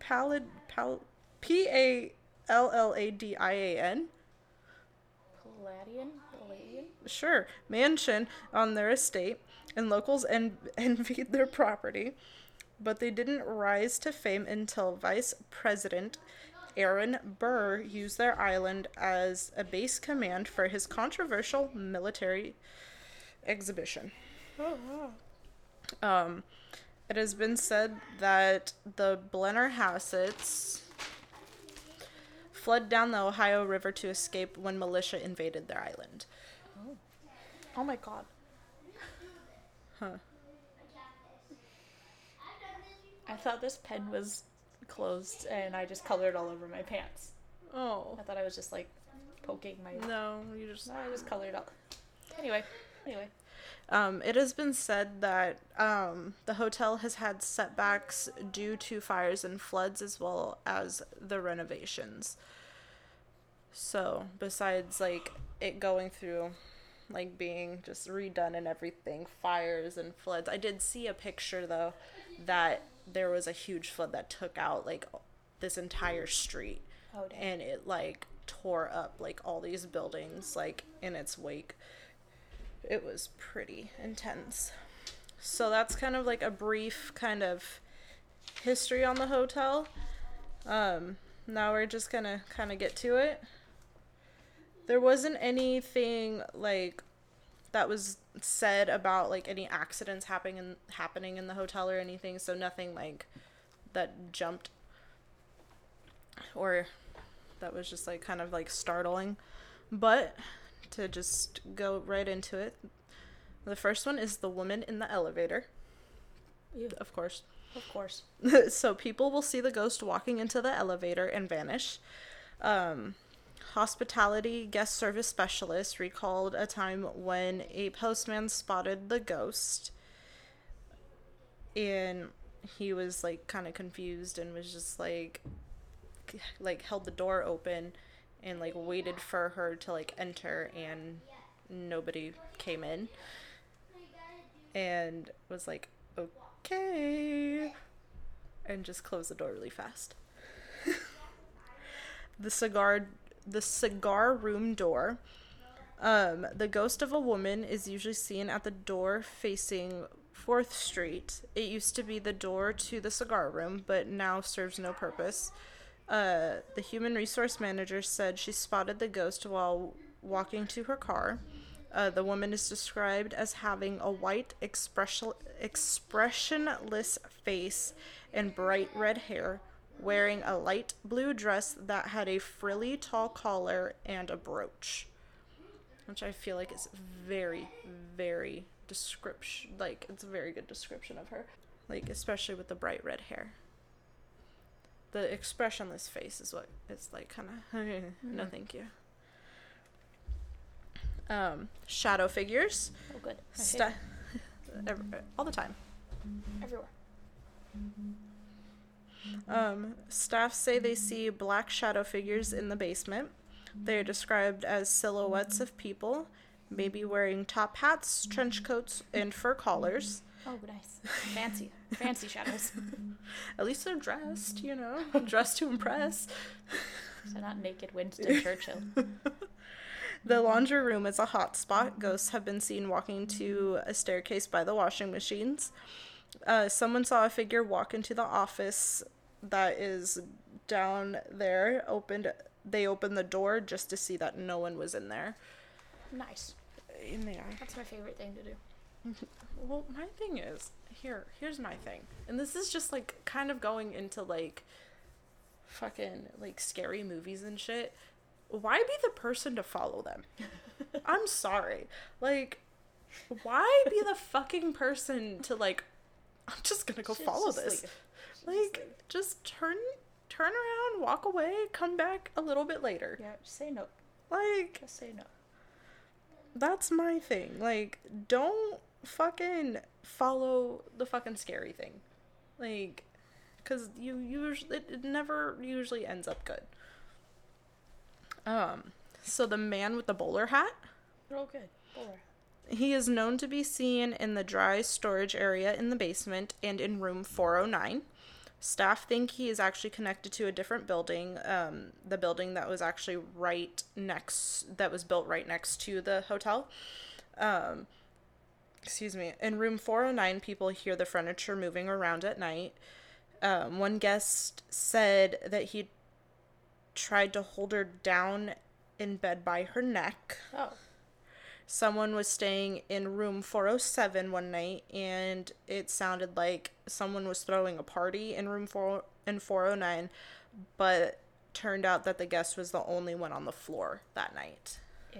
Palladian.
Palladian?
Sure, mansion on their estate, and locals envied their property, but they didn't rise to fame until Vice President Aaron Burr used their island as a base command for his controversial military exhibition.
Oh, wow.
It has been said that the Blennerhassetts fled down the Ohio River to escape when militia invaded their island.
Oh my god.
Huh.
I thought this pen was closed and I just colored all over my pants.
Oh.
I thought I was just like poking my.
No, you just.
No, I just colored up. Anyway.
It has been said that the hotel has had setbacks due to fires and floods as well as the renovations. So, besides like it going through like being just redone and everything, fires and floods. I did see a picture though that there was a huge flood that took out like this entire street.
Oh, dang.
And it like tore up like all these buildings like in its wake. It was pretty intense. So that's kind of like a brief kind of history on the hotel. Now we're just gonna kind of get to it. There wasn't anything like that was said about like any accidents happening in the hotel or anything, so nothing like that jumped or that was just like kind of like startling. But to just go right into it, the first one is the woman in the elevator.
Ew.
Of course.
Of course.
So people will see the ghost walking into the elevator and vanish. Hospitality guest service specialist recalled a time when a postman spotted the ghost, and he was like kind of confused and was just like held the door open and like waited for her to like enter, and nobody came in, and was like, okay, and just closed the door really fast. The cigar room door. The ghost of a woman is usually seen at the door facing 4th Street. It used to be the door to the cigar room, but now serves no purpose. The human resource manager said she spotted the ghost while walking to her car. The woman is described as having a white, expressionless face and bright red hair, wearing a light blue dress that had a frilly tall collar and a brooch, which I feel like is very, very description. Like, it's a very good description of her, like especially with the bright red hair. The expressionless face is what it's like, kind of. No, thank you. Shadow figures.
Oh, good.
All the time.
Everywhere.
Staff say they see black shadow figures in the basement. They are described as silhouettes of people, maybe wearing top hats, trench coats, and fur collars.
Oh, nice. Fancy shadows.
At least they're dressed, dressed to impress.
So not naked Winston Churchill.
The laundry room is a hot spot. Ghosts have been seen walking to a staircase by the washing machines. Someone saw a figure walk into the office that is down there. They opened the door just to see that no one was in there.
Nice.
In there.
That's my favorite thing to do.
Well, my thing is, here's my thing. And this is just like kind of going into like fucking like scary movies and shit. Why be the person to follow them? I'm sorry. Like, why be the fucking person to like, I'm just gonna go follow this. Just turn around, walk away, come back a little bit later.
Yeah, just say no.
Like,
Just say no.
That's my thing. Like, don't fucking follow the fucking scary thing. Like, because it never usually ends up good. So the man with the bowler hat.
Oh, good. Bowler.
He is known to be seen in the dry storage area in the basement and in room 409. Staff think he is actually connected to a different building, the building that was actually that was built right next to the hotel. Excuse me. In room 409, people hear the furniture moving around at night. One guest said that he tried to hold her down in bed by her neck.
Oh.
Someone was staying in room 407 one night, and it sounded like someone was throwing a party in room 409, but turned out that the guest was the only one on the floor that night.
Ew.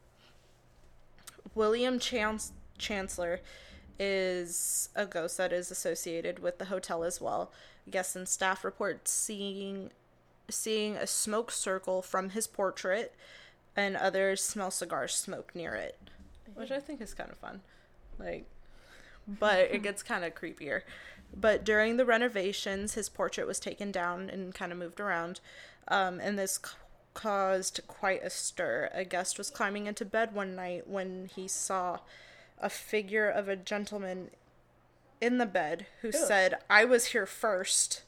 William Chancellor is a ghost that is associated with the hotel as well. Guests and staff report seeing seeing a smoke circle from his portrait, and others smell cigar smoke near it, which I think is kind of fun. Like, but it gets kind of creepier. But during the renovations, his portrait was taken down and kind of moved around, and this caused quite a stir. A guest was climbing into bed one night when he saw a figure of a gentleman in the bed who said, "I was here first."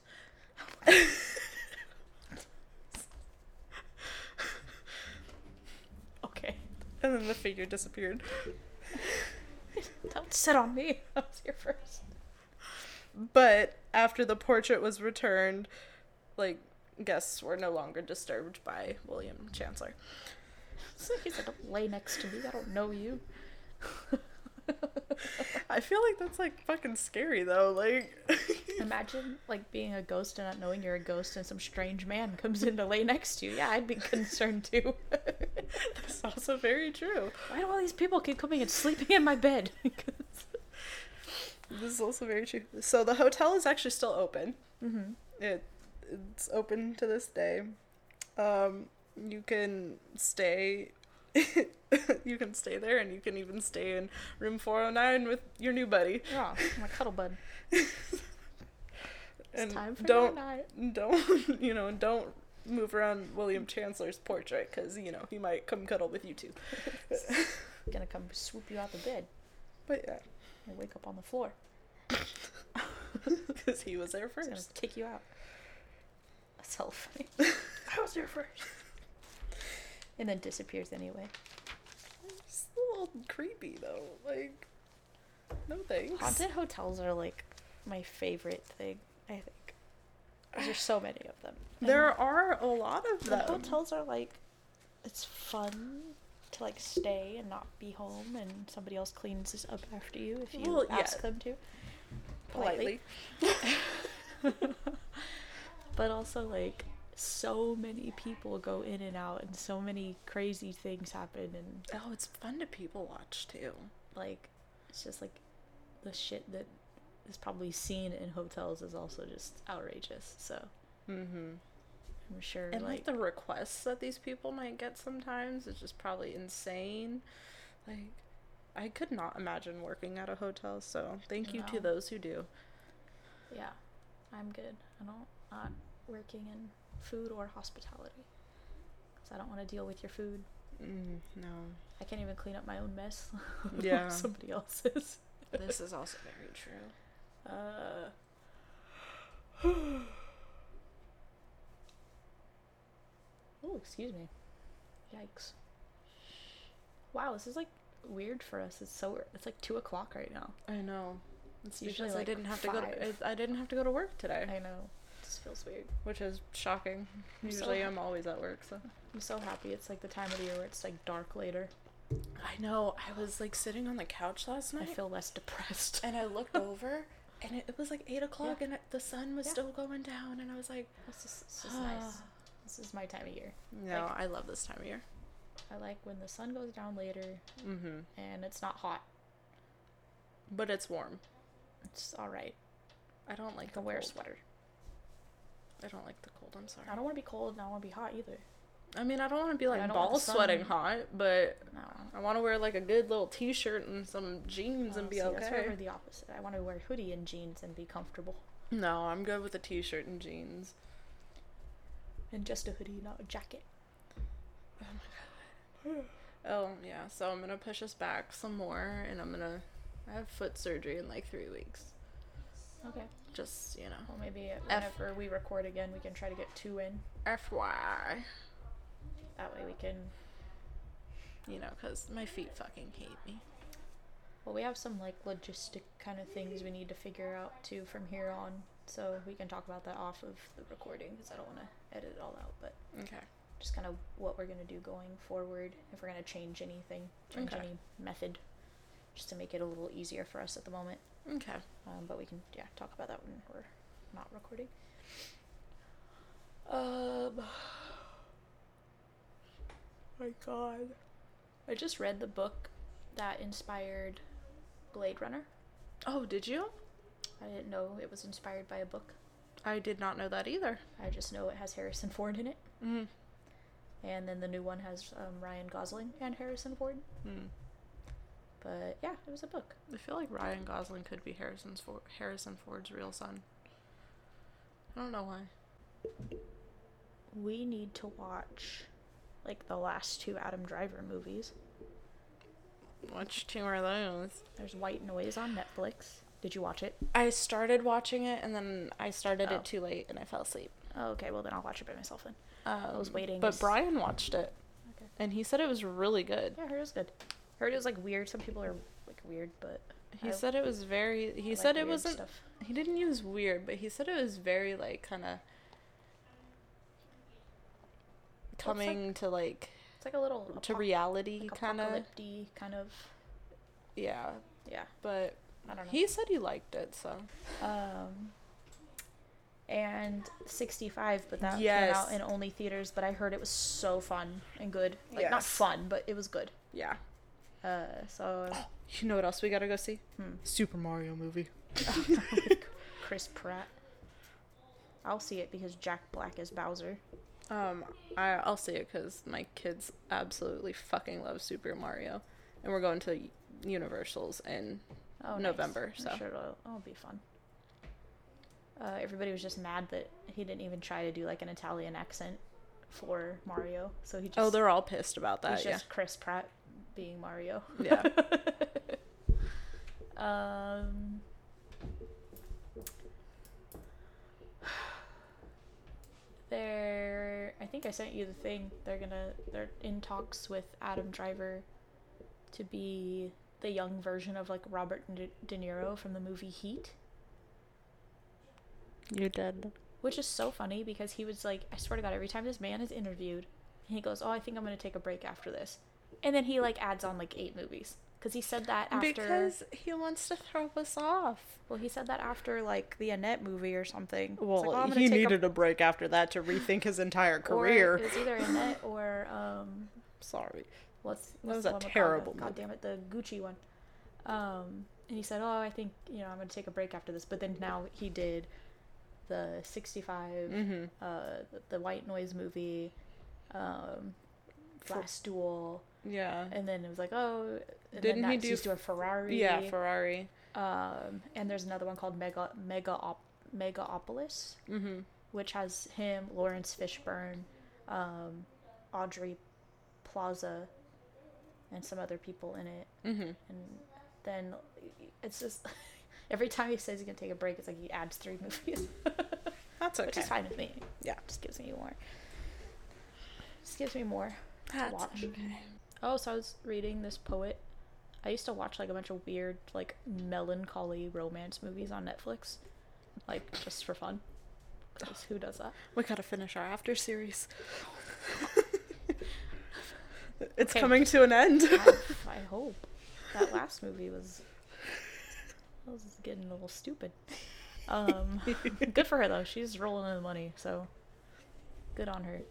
Okay.
And then the figure disappeared.
Don't sit on me. I was here first.
But after the portrait was returned, like, guests were no longer disturbed by William Chancellor.
It's like he's like, don't lay next to me. I don't know you.
I feel like that's, like, fucking scary, though. Like,
Imagine, like, being a ghost and not knowing you're a ghost and some strange man comes in to lay next to you. Yeah, I'd be concerned, too.
that's also very true.
Why do all these people keep coming and sleeping in my bed?
This is also very true. So the hotel is actually still open.
Mm-hmm.
It's open to this day. You can stay... you can stay there, and you can even stay in room 409 with your new buddy.
Oh, my cuddle bud.
And
time for
don't
night.
don't move around William Chancellor's portrait, because he might come cuddle with you too.
Gonna come swoop you out the bed
But yeah,
and wake up on the floor.
because he was there
He's gonna
first.
kick you out. That's hella funny. I was there first. And then disappears anyway.
It's a little creepy though. Like, no thanks.
Haunted hotels are like my favorite thing, I think. There's so many of them.
There are a lot of
The
them.
hotels are like, it's fun to like stay and not be home, and somebody else cleans this up after you if you
Well,
ask
yeah.
them to.
Politely.
But also like so many people go in and out and so many crazy things happen, and
Oh, it's fun to people watch too.
like it's just like the shit that is probably seen in hotels is also just outrageous. So
Mm-hmm.
I'm sure
And
like
the requests that these people might get sometimes is just probably insane. Like, I could not imagine working at a hotel, so thank you to
No.
those who do.
yeah, I'm good. Not working in food or hospitality because I don't want to deal with your food.
No.
I can't even clean up my own mess.
Yeah.
Somebody else's.
This is also very true.
Oh, excuse me. Yikes. Wow, this is like weird for us. It's like 2:00 right now.
I know. It's
usually
because
like
I didn't have to go
5.
to I didn't have to go to work today,
I know. It just feels weird.
which is shocking.
I'm so
Usually
ha-
I'm always at work, so.
I'm so happy it's like the time of the year where it's like dark later.
I know. I was like sitting on the couch last
I
night
feel less depressed.
and I looked over and it was like 8 o'clock
Yeah.
and the sun was
Yeah.
still going down, and I was like,
This is nice. This is my time of year.
no,
Like-
I love this time of year.
I like when the sun goes down later
Mm-hmm.
and it's not hot.
But it's warm.
It's alright.
I don't
I
like the
can wear a
cold.
sweater.
I don't like the cold. I'm sorry.
I don't want to be cold and I don't want to be hot either.
I mean, I don't want to be
I
like
don't want
ball
the sun.
sweating hot, but
No.
I want to wear like a good little t-shirt and some jeans and be
See, that's where
okay.
we're the opposite. I want to wear hoodie and jeans and be comfortable.
No, I'm good with a t-shirt and jeans.
And just a hoodie, not a jacket.
Oh yeah, so I'm gonna push us back some more, and I have foot surgery in like 3 weeks.
Okay.
Just,
Well, maybe whenever we record again, we can try to get 2 in.
FYI.
That way we can.
Because my feet fucking hate me.
Well, we have some like logistic kind of things we need to figure out too from here on, so we can talk about that off of the recording because I don't want to edit it all out. But
Okay.
just kind of what we're gonna do going forward, if we're gonna change anything, change
Okay.
any method, just to make it a little easier for us at the moment.
Okay.
But we can talk about that when we're not recording. My God, I just read the book that inspired Blade Runner.
Oh, did you?
I didn't know it was inspired by a book.
I did not know that either.
I just know it has Harrison Ford in it.
Mm.
And then the new one has Ryan Gosling and Harrison Ford.
Mm.
But yeah, it was a book.
I feel like Ryan Gosling could be Harrison Ford's real son. I don't know why.
We need to watch like the last 2 Adam Driver movies.
Which 2 are those?
There's White Noise on Netflix. Did you watch it?
I started watching it, and then I started
Oh.
it too late, and I fell asleep.
Oh, okay, well then I'll watch it by myself then. I was waiting.
But Brian watched it,
Okay.
and he said it was really good.
Yeah, I heard it was good. Heard it was like weird. Some people are like weird, but
He said it was very... He said it wasn't...
Stuff.
He didn't use weird, but he said it was very, like, kind of... coming to, like...
It's like a little...
to reality,
like
kind of.
apocalyptic kind of...
Yeah.
Yeah,
But
I don't know.
he said he liked it, so...
And 65, but that
Yes.
came out in only theaters, but I heard it was so fun and good. Like, not
Yes.
fun, but it was good.
Yeah.
So...
You know what else we gotta go see?
Hmm.
Super Mario movie.
Chris Pratt. I'll see it because Jack Black is Bowser.
I'll see it because my kids absolutely fucking love Super Mario, and we're going to Universal's in November.
Nice.
So
I'm sure it'll be fun. Everybody was just mad that he didn't even try to do like an Italian accent for Mario. So he just
they're all pissed about that.
he's
Yeah.
just Chris Pratt being Mario.
Yeah.
I think I sent you the thing. They're in talks with Adam Driver to be the young version of like Robert De Niro from the movie Heat.
You did.
Which is so funny because he was like, I swear to God, every time this man is interviewed, he goes, "Oh, I think I'm going to take a break after this." And then he like adds on like 8 movies. Because he said that after...
Because he wants to throw us off.
Well, he said that after like the Annette movie or something. It's
Well,
like, "Oh, I'm gonna
he
take
needed a break after that to rethink his entire career.
Or it was either Annette or...
Sorry.
What's
That was
the
a
one with
terrible
God
movie.
damn it, the Gucci one. And he said, "Oh, I think, I'm going to take a break after this." But then now he did the 65,
Mm-hmm.
the White Noise movie, Last Duel,
Yeah.
and then it was like, oh, and
Didn't
then
he
next
do
he's doing Ferrari.
Yeah, Ferrari.
And there's another one called Megaopolis,
Mm-hmm.
which has him, Lawrence Fishburne, Audrey Plaza, and some other people in it.
Mm-hmm.
And then it's just every time he says he's gonna take a break, it's like he adds 3 movies.
That's okay.
Which is fine with me.
Yeah.
Just gives me more. Just gives me more
That's
to watch.
okay.
Oh, so I was reading this poet. I used to watch like a bunch of weird, like melancholy romance movies on Netflix, like just for fun. 'Cause who does that?
We gotta finish our after series. It's
Okay.
coming to an end.
I hope that last movie was getting a little stupid. Good for her though. She's rolling in the money, so good on her.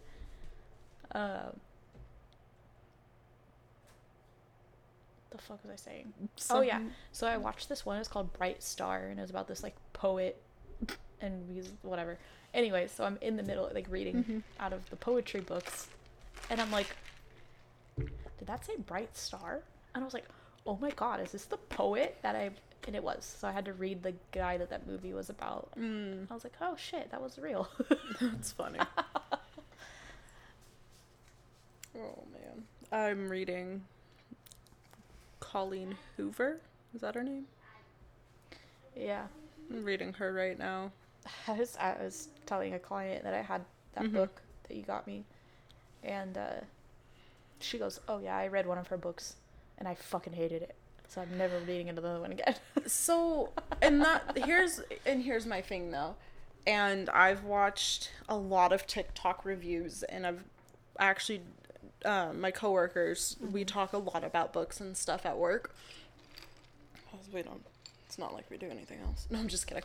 The fuck was I saying? Oh yeah. So I watched this one. It's called Bright Star, and it was about this like poet, and he's whatever. Anyway, so I'm in the middle, like reading out of the poetry books, and I'm like, did that say Bright Star? And I was like, oh my god, is this the poet that I... And it was. So I had to read the guy that movie was about. I was like, oh shit, that was real.
That's funny. Oh man. I'm reading Colleen Hoover. Is that her name?
Yeah.
I'm reading her right now.
I was telling a client that I had that book that you got me. And she goes, oh yeah, I read one of her books and I fucking hated it. So I'm never reading another one again.
So, and here's my thing though. And I've watched a lot of TikTok reviews, and I've actually, my coworkers, we talk a lot about books and stuff at work. It's not like we do anything else. No, I'm just kidding.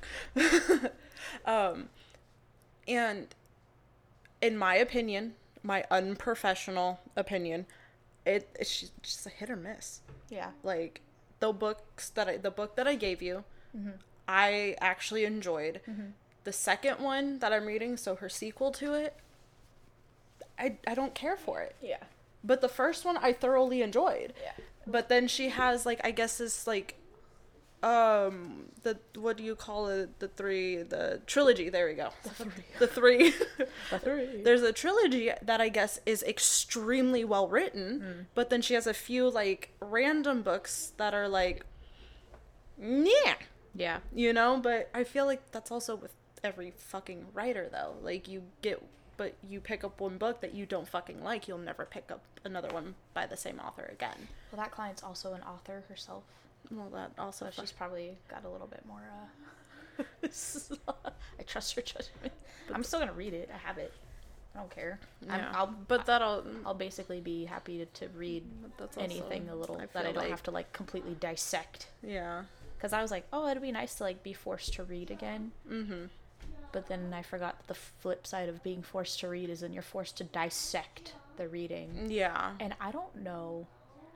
And in my opinion, my unprofessional opinion, it's just a hit or miss.
Yeah.
Like, the book that I gave you, I actually enjoyed. the second one that I'm reading, so her sequel to it, I don't care for it.
Yeah.
But the first one I thoroughly enjoyed.
Yeah.
But then she has, like, I guess this, like, the, what do you call it? The trilogy. There we go. The three.
The three.
There's a trilogy that I guess is extremely well written, but then she has a few, like, random books that are, like, yeah.
Yeah.
You know? But I feel like that's also with every fucking writer, though. Like, you pick up one book that you don't fucking like, you'll never pick up another one by the same author again.
Well, that client's also an author herself.
Well, that also...
So she's probably got a little bit more, I trust her judgment. I'm still gonna read it. I have it. I don't care.
Yeah.
I'll basically be happy to read
that's also,
anything a little that I don't have to, like, completely dissect.
Yeah.
Because I was like, oh, it'd be nice to, like, be forced to read again.
Mm-hmm.
But then I forgot that the flip side of being forced to read is then you're forced to dissect the reading.
Yeah.
And I don't know.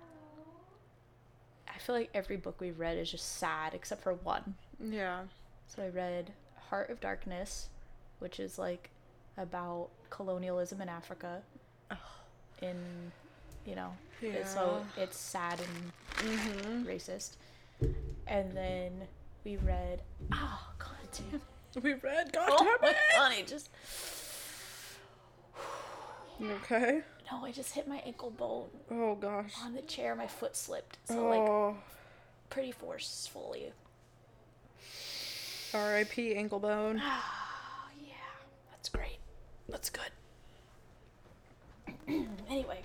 I feel like every book we've read is just sad except for one.
Yeah.
So I read Heart of Darkness, which is, like, about colonialism in Africa. In, you know, so it's sad and racist. And then we read, oh, god damn.
We read, god
Oh
damn
my
it!
god, I just...
You okay?
No, I just hit my ankle bone
Oh gosh.
on the chair. My foot slipped. So, like, pretty forcefully.
R.I.P. ankle bone.
Oh, yeah. That's great. That's good. Anyway.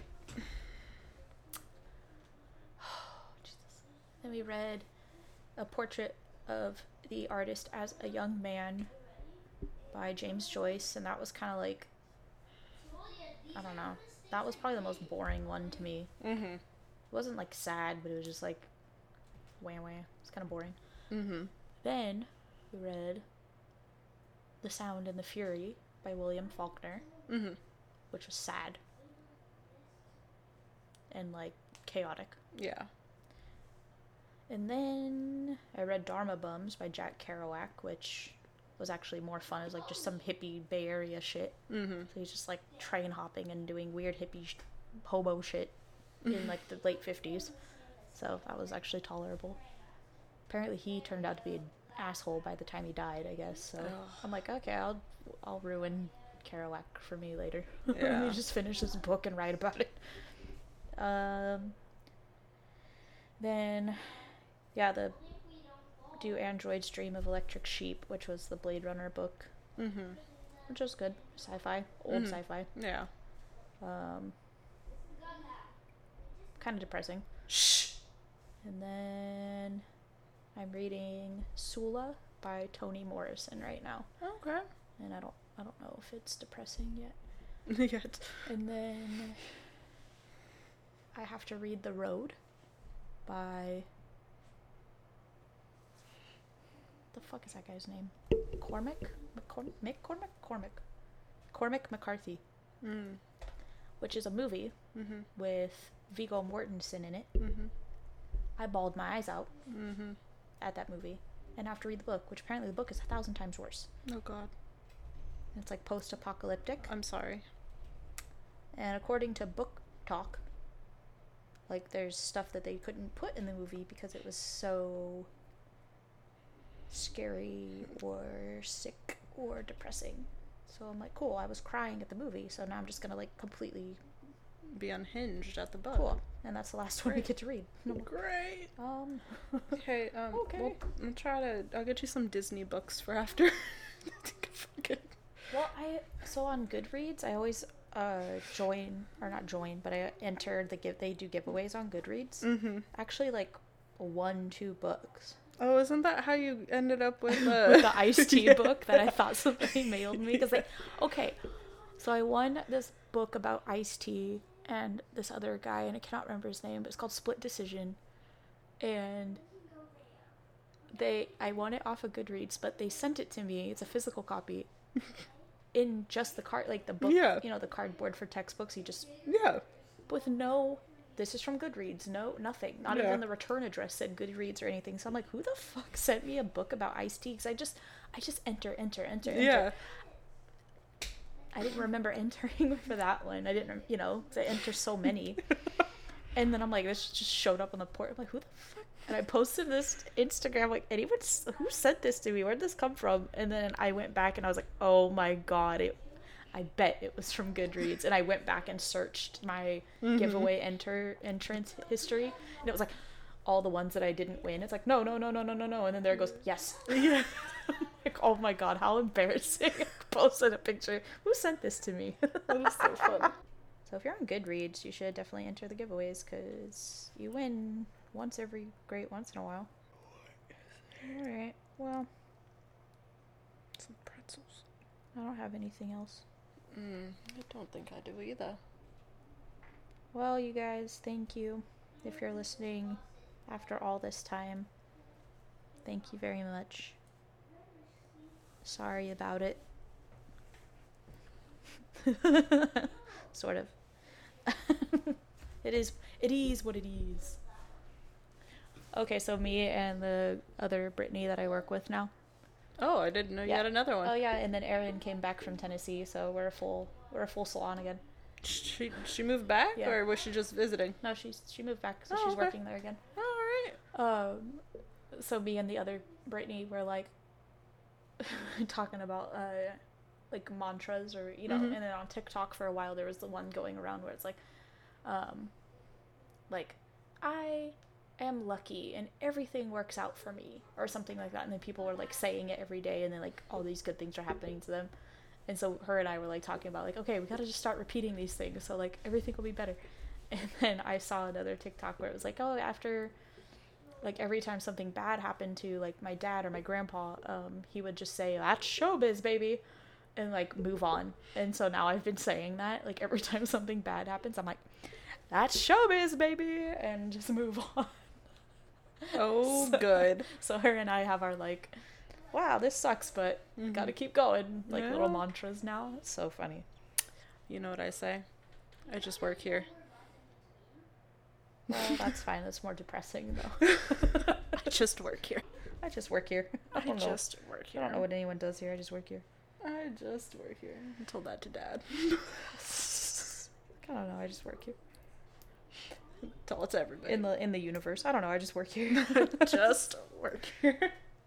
Jesus. Then we read A Portrait of the Artist as a Young Man by James Joyce, and that was kind of like, I don't know. That was probably the most boring one to me.
Mm-hmm.
It wasn't, like, sad, but it was just like, wah wah. It's kind of boring.
Mm-hmm.
Then we read The Sound and the Fury by William Faulkner,
Mm-hmm.
which was sad and, like, chaotic.
Yeah.
And then I read Dharma Bums by Jack Kerouac, which was actually more fun. It was, like, just some hippie Bay Area shit.
Mm-hmm.
So he's just, like, train hopping and doing weird hippie hobo shit in, like, the late 50s. So that was actually tolerable. Apparently he turned out to be an asshole by the time he died, I guess. So I'm like, okay, I'll ruin Kerouac for me later. Let
Yeah.
me just finish this book and write about it. Then, yeah, the Do Androids Dream of Electric Sheep, which was the Blade Runner book,
Mm-hmm.
which was good. Sci-fi, old sci-fi.
Yeah.
Kind of depressing.
Shh.
And then I'm reading Sula by Toni Morrison right now,
Okay.
and I don't know if it's depressing yet.
Yet.
And then I have to read The Road by, the fuck is that guy's name? Cormac McCarthy,
Mm.
which is a movie
Mm-hmm.
with Viggo Mortensen in it.
Mm-hmm.
I bawled my eyes out
Mm-hmm.
at that movie, and have to read the book, which apparently the book is 1,000 times worse.
Oh god.
It's, like, post-apocalyptic.
I'm sorry.
And according to Book Talk, like, there's stuff that they couldn't put in the movie because it was so scary or sick or depressing. So I'm like, cool, I was crying at the movie, so now I'm just gonna, like, completely
Be unhinged at the book.
cool. And that's the last one we get to read.
Great.
Okay.
Okay, I'll get you some Disney books for after.
Well, so on Goodreads, I always but I enter they do giveaways on Goodreads.
Mm-hmm.
Actually, like, 1-2 books.
Oh, isn't that how you ended up with
With the iced tea
Yeah.
book that I thought somebody mailed me? Because, like, okay, so I won this book about iced tea and this other guy, and I cannot remember his name, but it's called Split Decision. And I won it off of Goodreads, but they sent it to me. It's a physical copy. In just the card, like the book,
Yeah.
you know, the cardboard for textbooks. You just
Yeah.
with no this is from Goodreads. No, nothing. Not
Yeah.
even the return address said Goodreads or anything. So I'm like, who the fuck sent me a book about iced tea? Because I just enter.
Yeah.
I didn't remember entering for that one. I didn't, I enter so many. And then I'm like, this just showed up on the port. I'm like, who the fuck? And I posted this Instagram, like, who sent this to me? Where'd this come from? And then I went back and I was like, oh my god, I bet it was from Goodreads. And I went back and searched my giveaway entrance history. And it was like, all the ones that I didn't win. It's like, no. And then there it goes, yes.
Yeah.
Like, oh my god, how embarrassing. I posted a picture. Who sent this to me?
That is so funny.
So if you're on Goodreads, you should definitely enter the giveaways because you win once in a while. Alright, well,
Some pretzels.
I don't have anything else.
I don't think I do either.
Well, you guys, thank you. If you're listening after all this time, thank you very much. Sorry about it. Sort of. It is what it is. Okay, so me and the other Brittany that I work with now.
Oh, I didn't know you
Yeah.
had another one.
Oh yeah, and then Erin came back from Tennessee, so we're a full salon again.
She moved back,
Yeah.
or was she just visiting?
No, she moved back, so
Oh,
she's
okay.
working there again.
All right.
So me and the other Brittany were like talking about like mantras, or and then on TikTok for a while there was the one going around where it's like I am lucky and everything works out for me, or something like that, and then people were like saying it every day, and then like all these good things are happening to them. And so her and I were like talking about like, okay, we gotta just start repeating these things so like everything will be better. And then I saw another TikTok where it was like, oh, after like every time something bad happened to like my dad or my grandpa, he would just say, that's showbiz, baby, and like move on. And so now I've been saying that like every time something bad happens, I'm like, that's showbiz, baby, and just move on.
Oh,
So-
good.
So her and I have our like, wow, this sucks, but gotta keep going, like little
Yeah.
mantras now. It's so funny.
You know what I say? I just work here.
Well, that's fine. That's more depressing though.
I just work here.
I just work here. I
I
don't know.
just work
I
here.
don't know what anyone does here. I just work here.
I just work here. I told that to Dad.
I don't know. I just work here.
Tell it to everybody.
In the universe. I don't know. I just work here.
Just work here.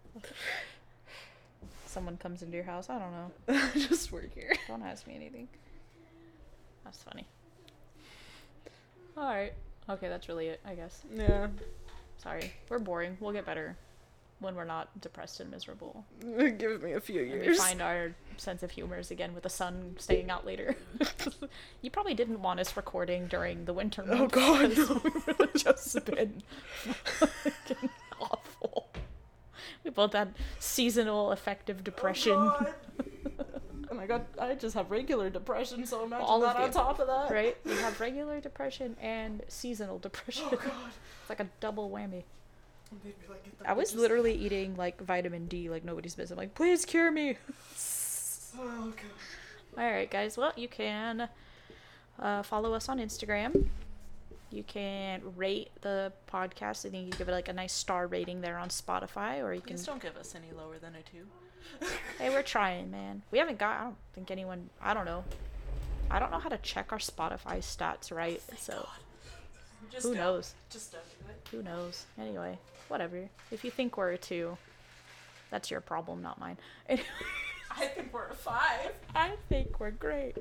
Someone comes into your house. I don't know.
I just work here.
Don't ask me anything. That's funny. All right. Okay, that's really it, I guess.
Yeah.
Sorry. We're boring. We'll get better when we're not depressed and miserable.
Give me a few
And we
years.
find our sense of humors again with the sun staying out later. You probably didn't want us recording during the winter months.
Oh, God,
because
no.
we would have just been fucking awful. We both had seasonal affective depression.
Oh my god, I just have regular depression, so imagine
All
that
of
on
you.
top of that.
Right? We have regular depression and seasonal depression.
Oh god.
It's like a double whammy.
They'd be like, "Get the
I was
bitches."
literally eating like vitamin D like nobody's business. I'm like, please cure me.
Oh god.
Alright, guys. Well, you can follow us on Instagram. You can rate the podcast. I think you give it like a nice star rating there on Spotify, or you can.
Please don't give us any lower than a 2.
Hey, we're trying, man. We haven't got. I don't think anyone. I don't know. I don't know how to check our Spotify stats right. So
Just
who
don't.
knows?
Just don't do it.
Who knows? Anyway, whatever. If you think we're a 2, that's your problem, not mine.
I think we're a 5.
I think we're great.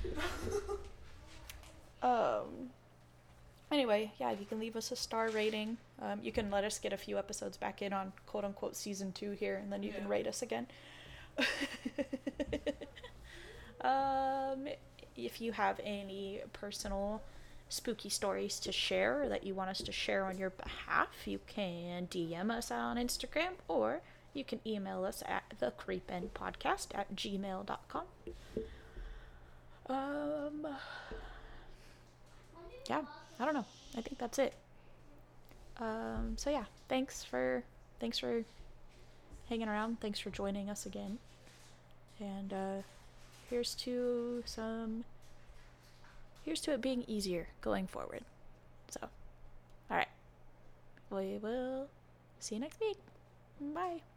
Anyway, yeah, you can leave us a star rating. You can let us get a few episodes back in on quote unquote season 2 here, and then you can
Yeah.
rate us again. If you have any personal spooky stories to share, or that you want us to share on your behalf, you can DM us on Instagram, or you can email us at thecreependpodcast@gmail.com. Yeah, I don't know. I think that's it. So yeah, thanks for hanging around. Thanks for joining us again. And here's to it being easier going forward. So, all right. We will see you next week. Bye.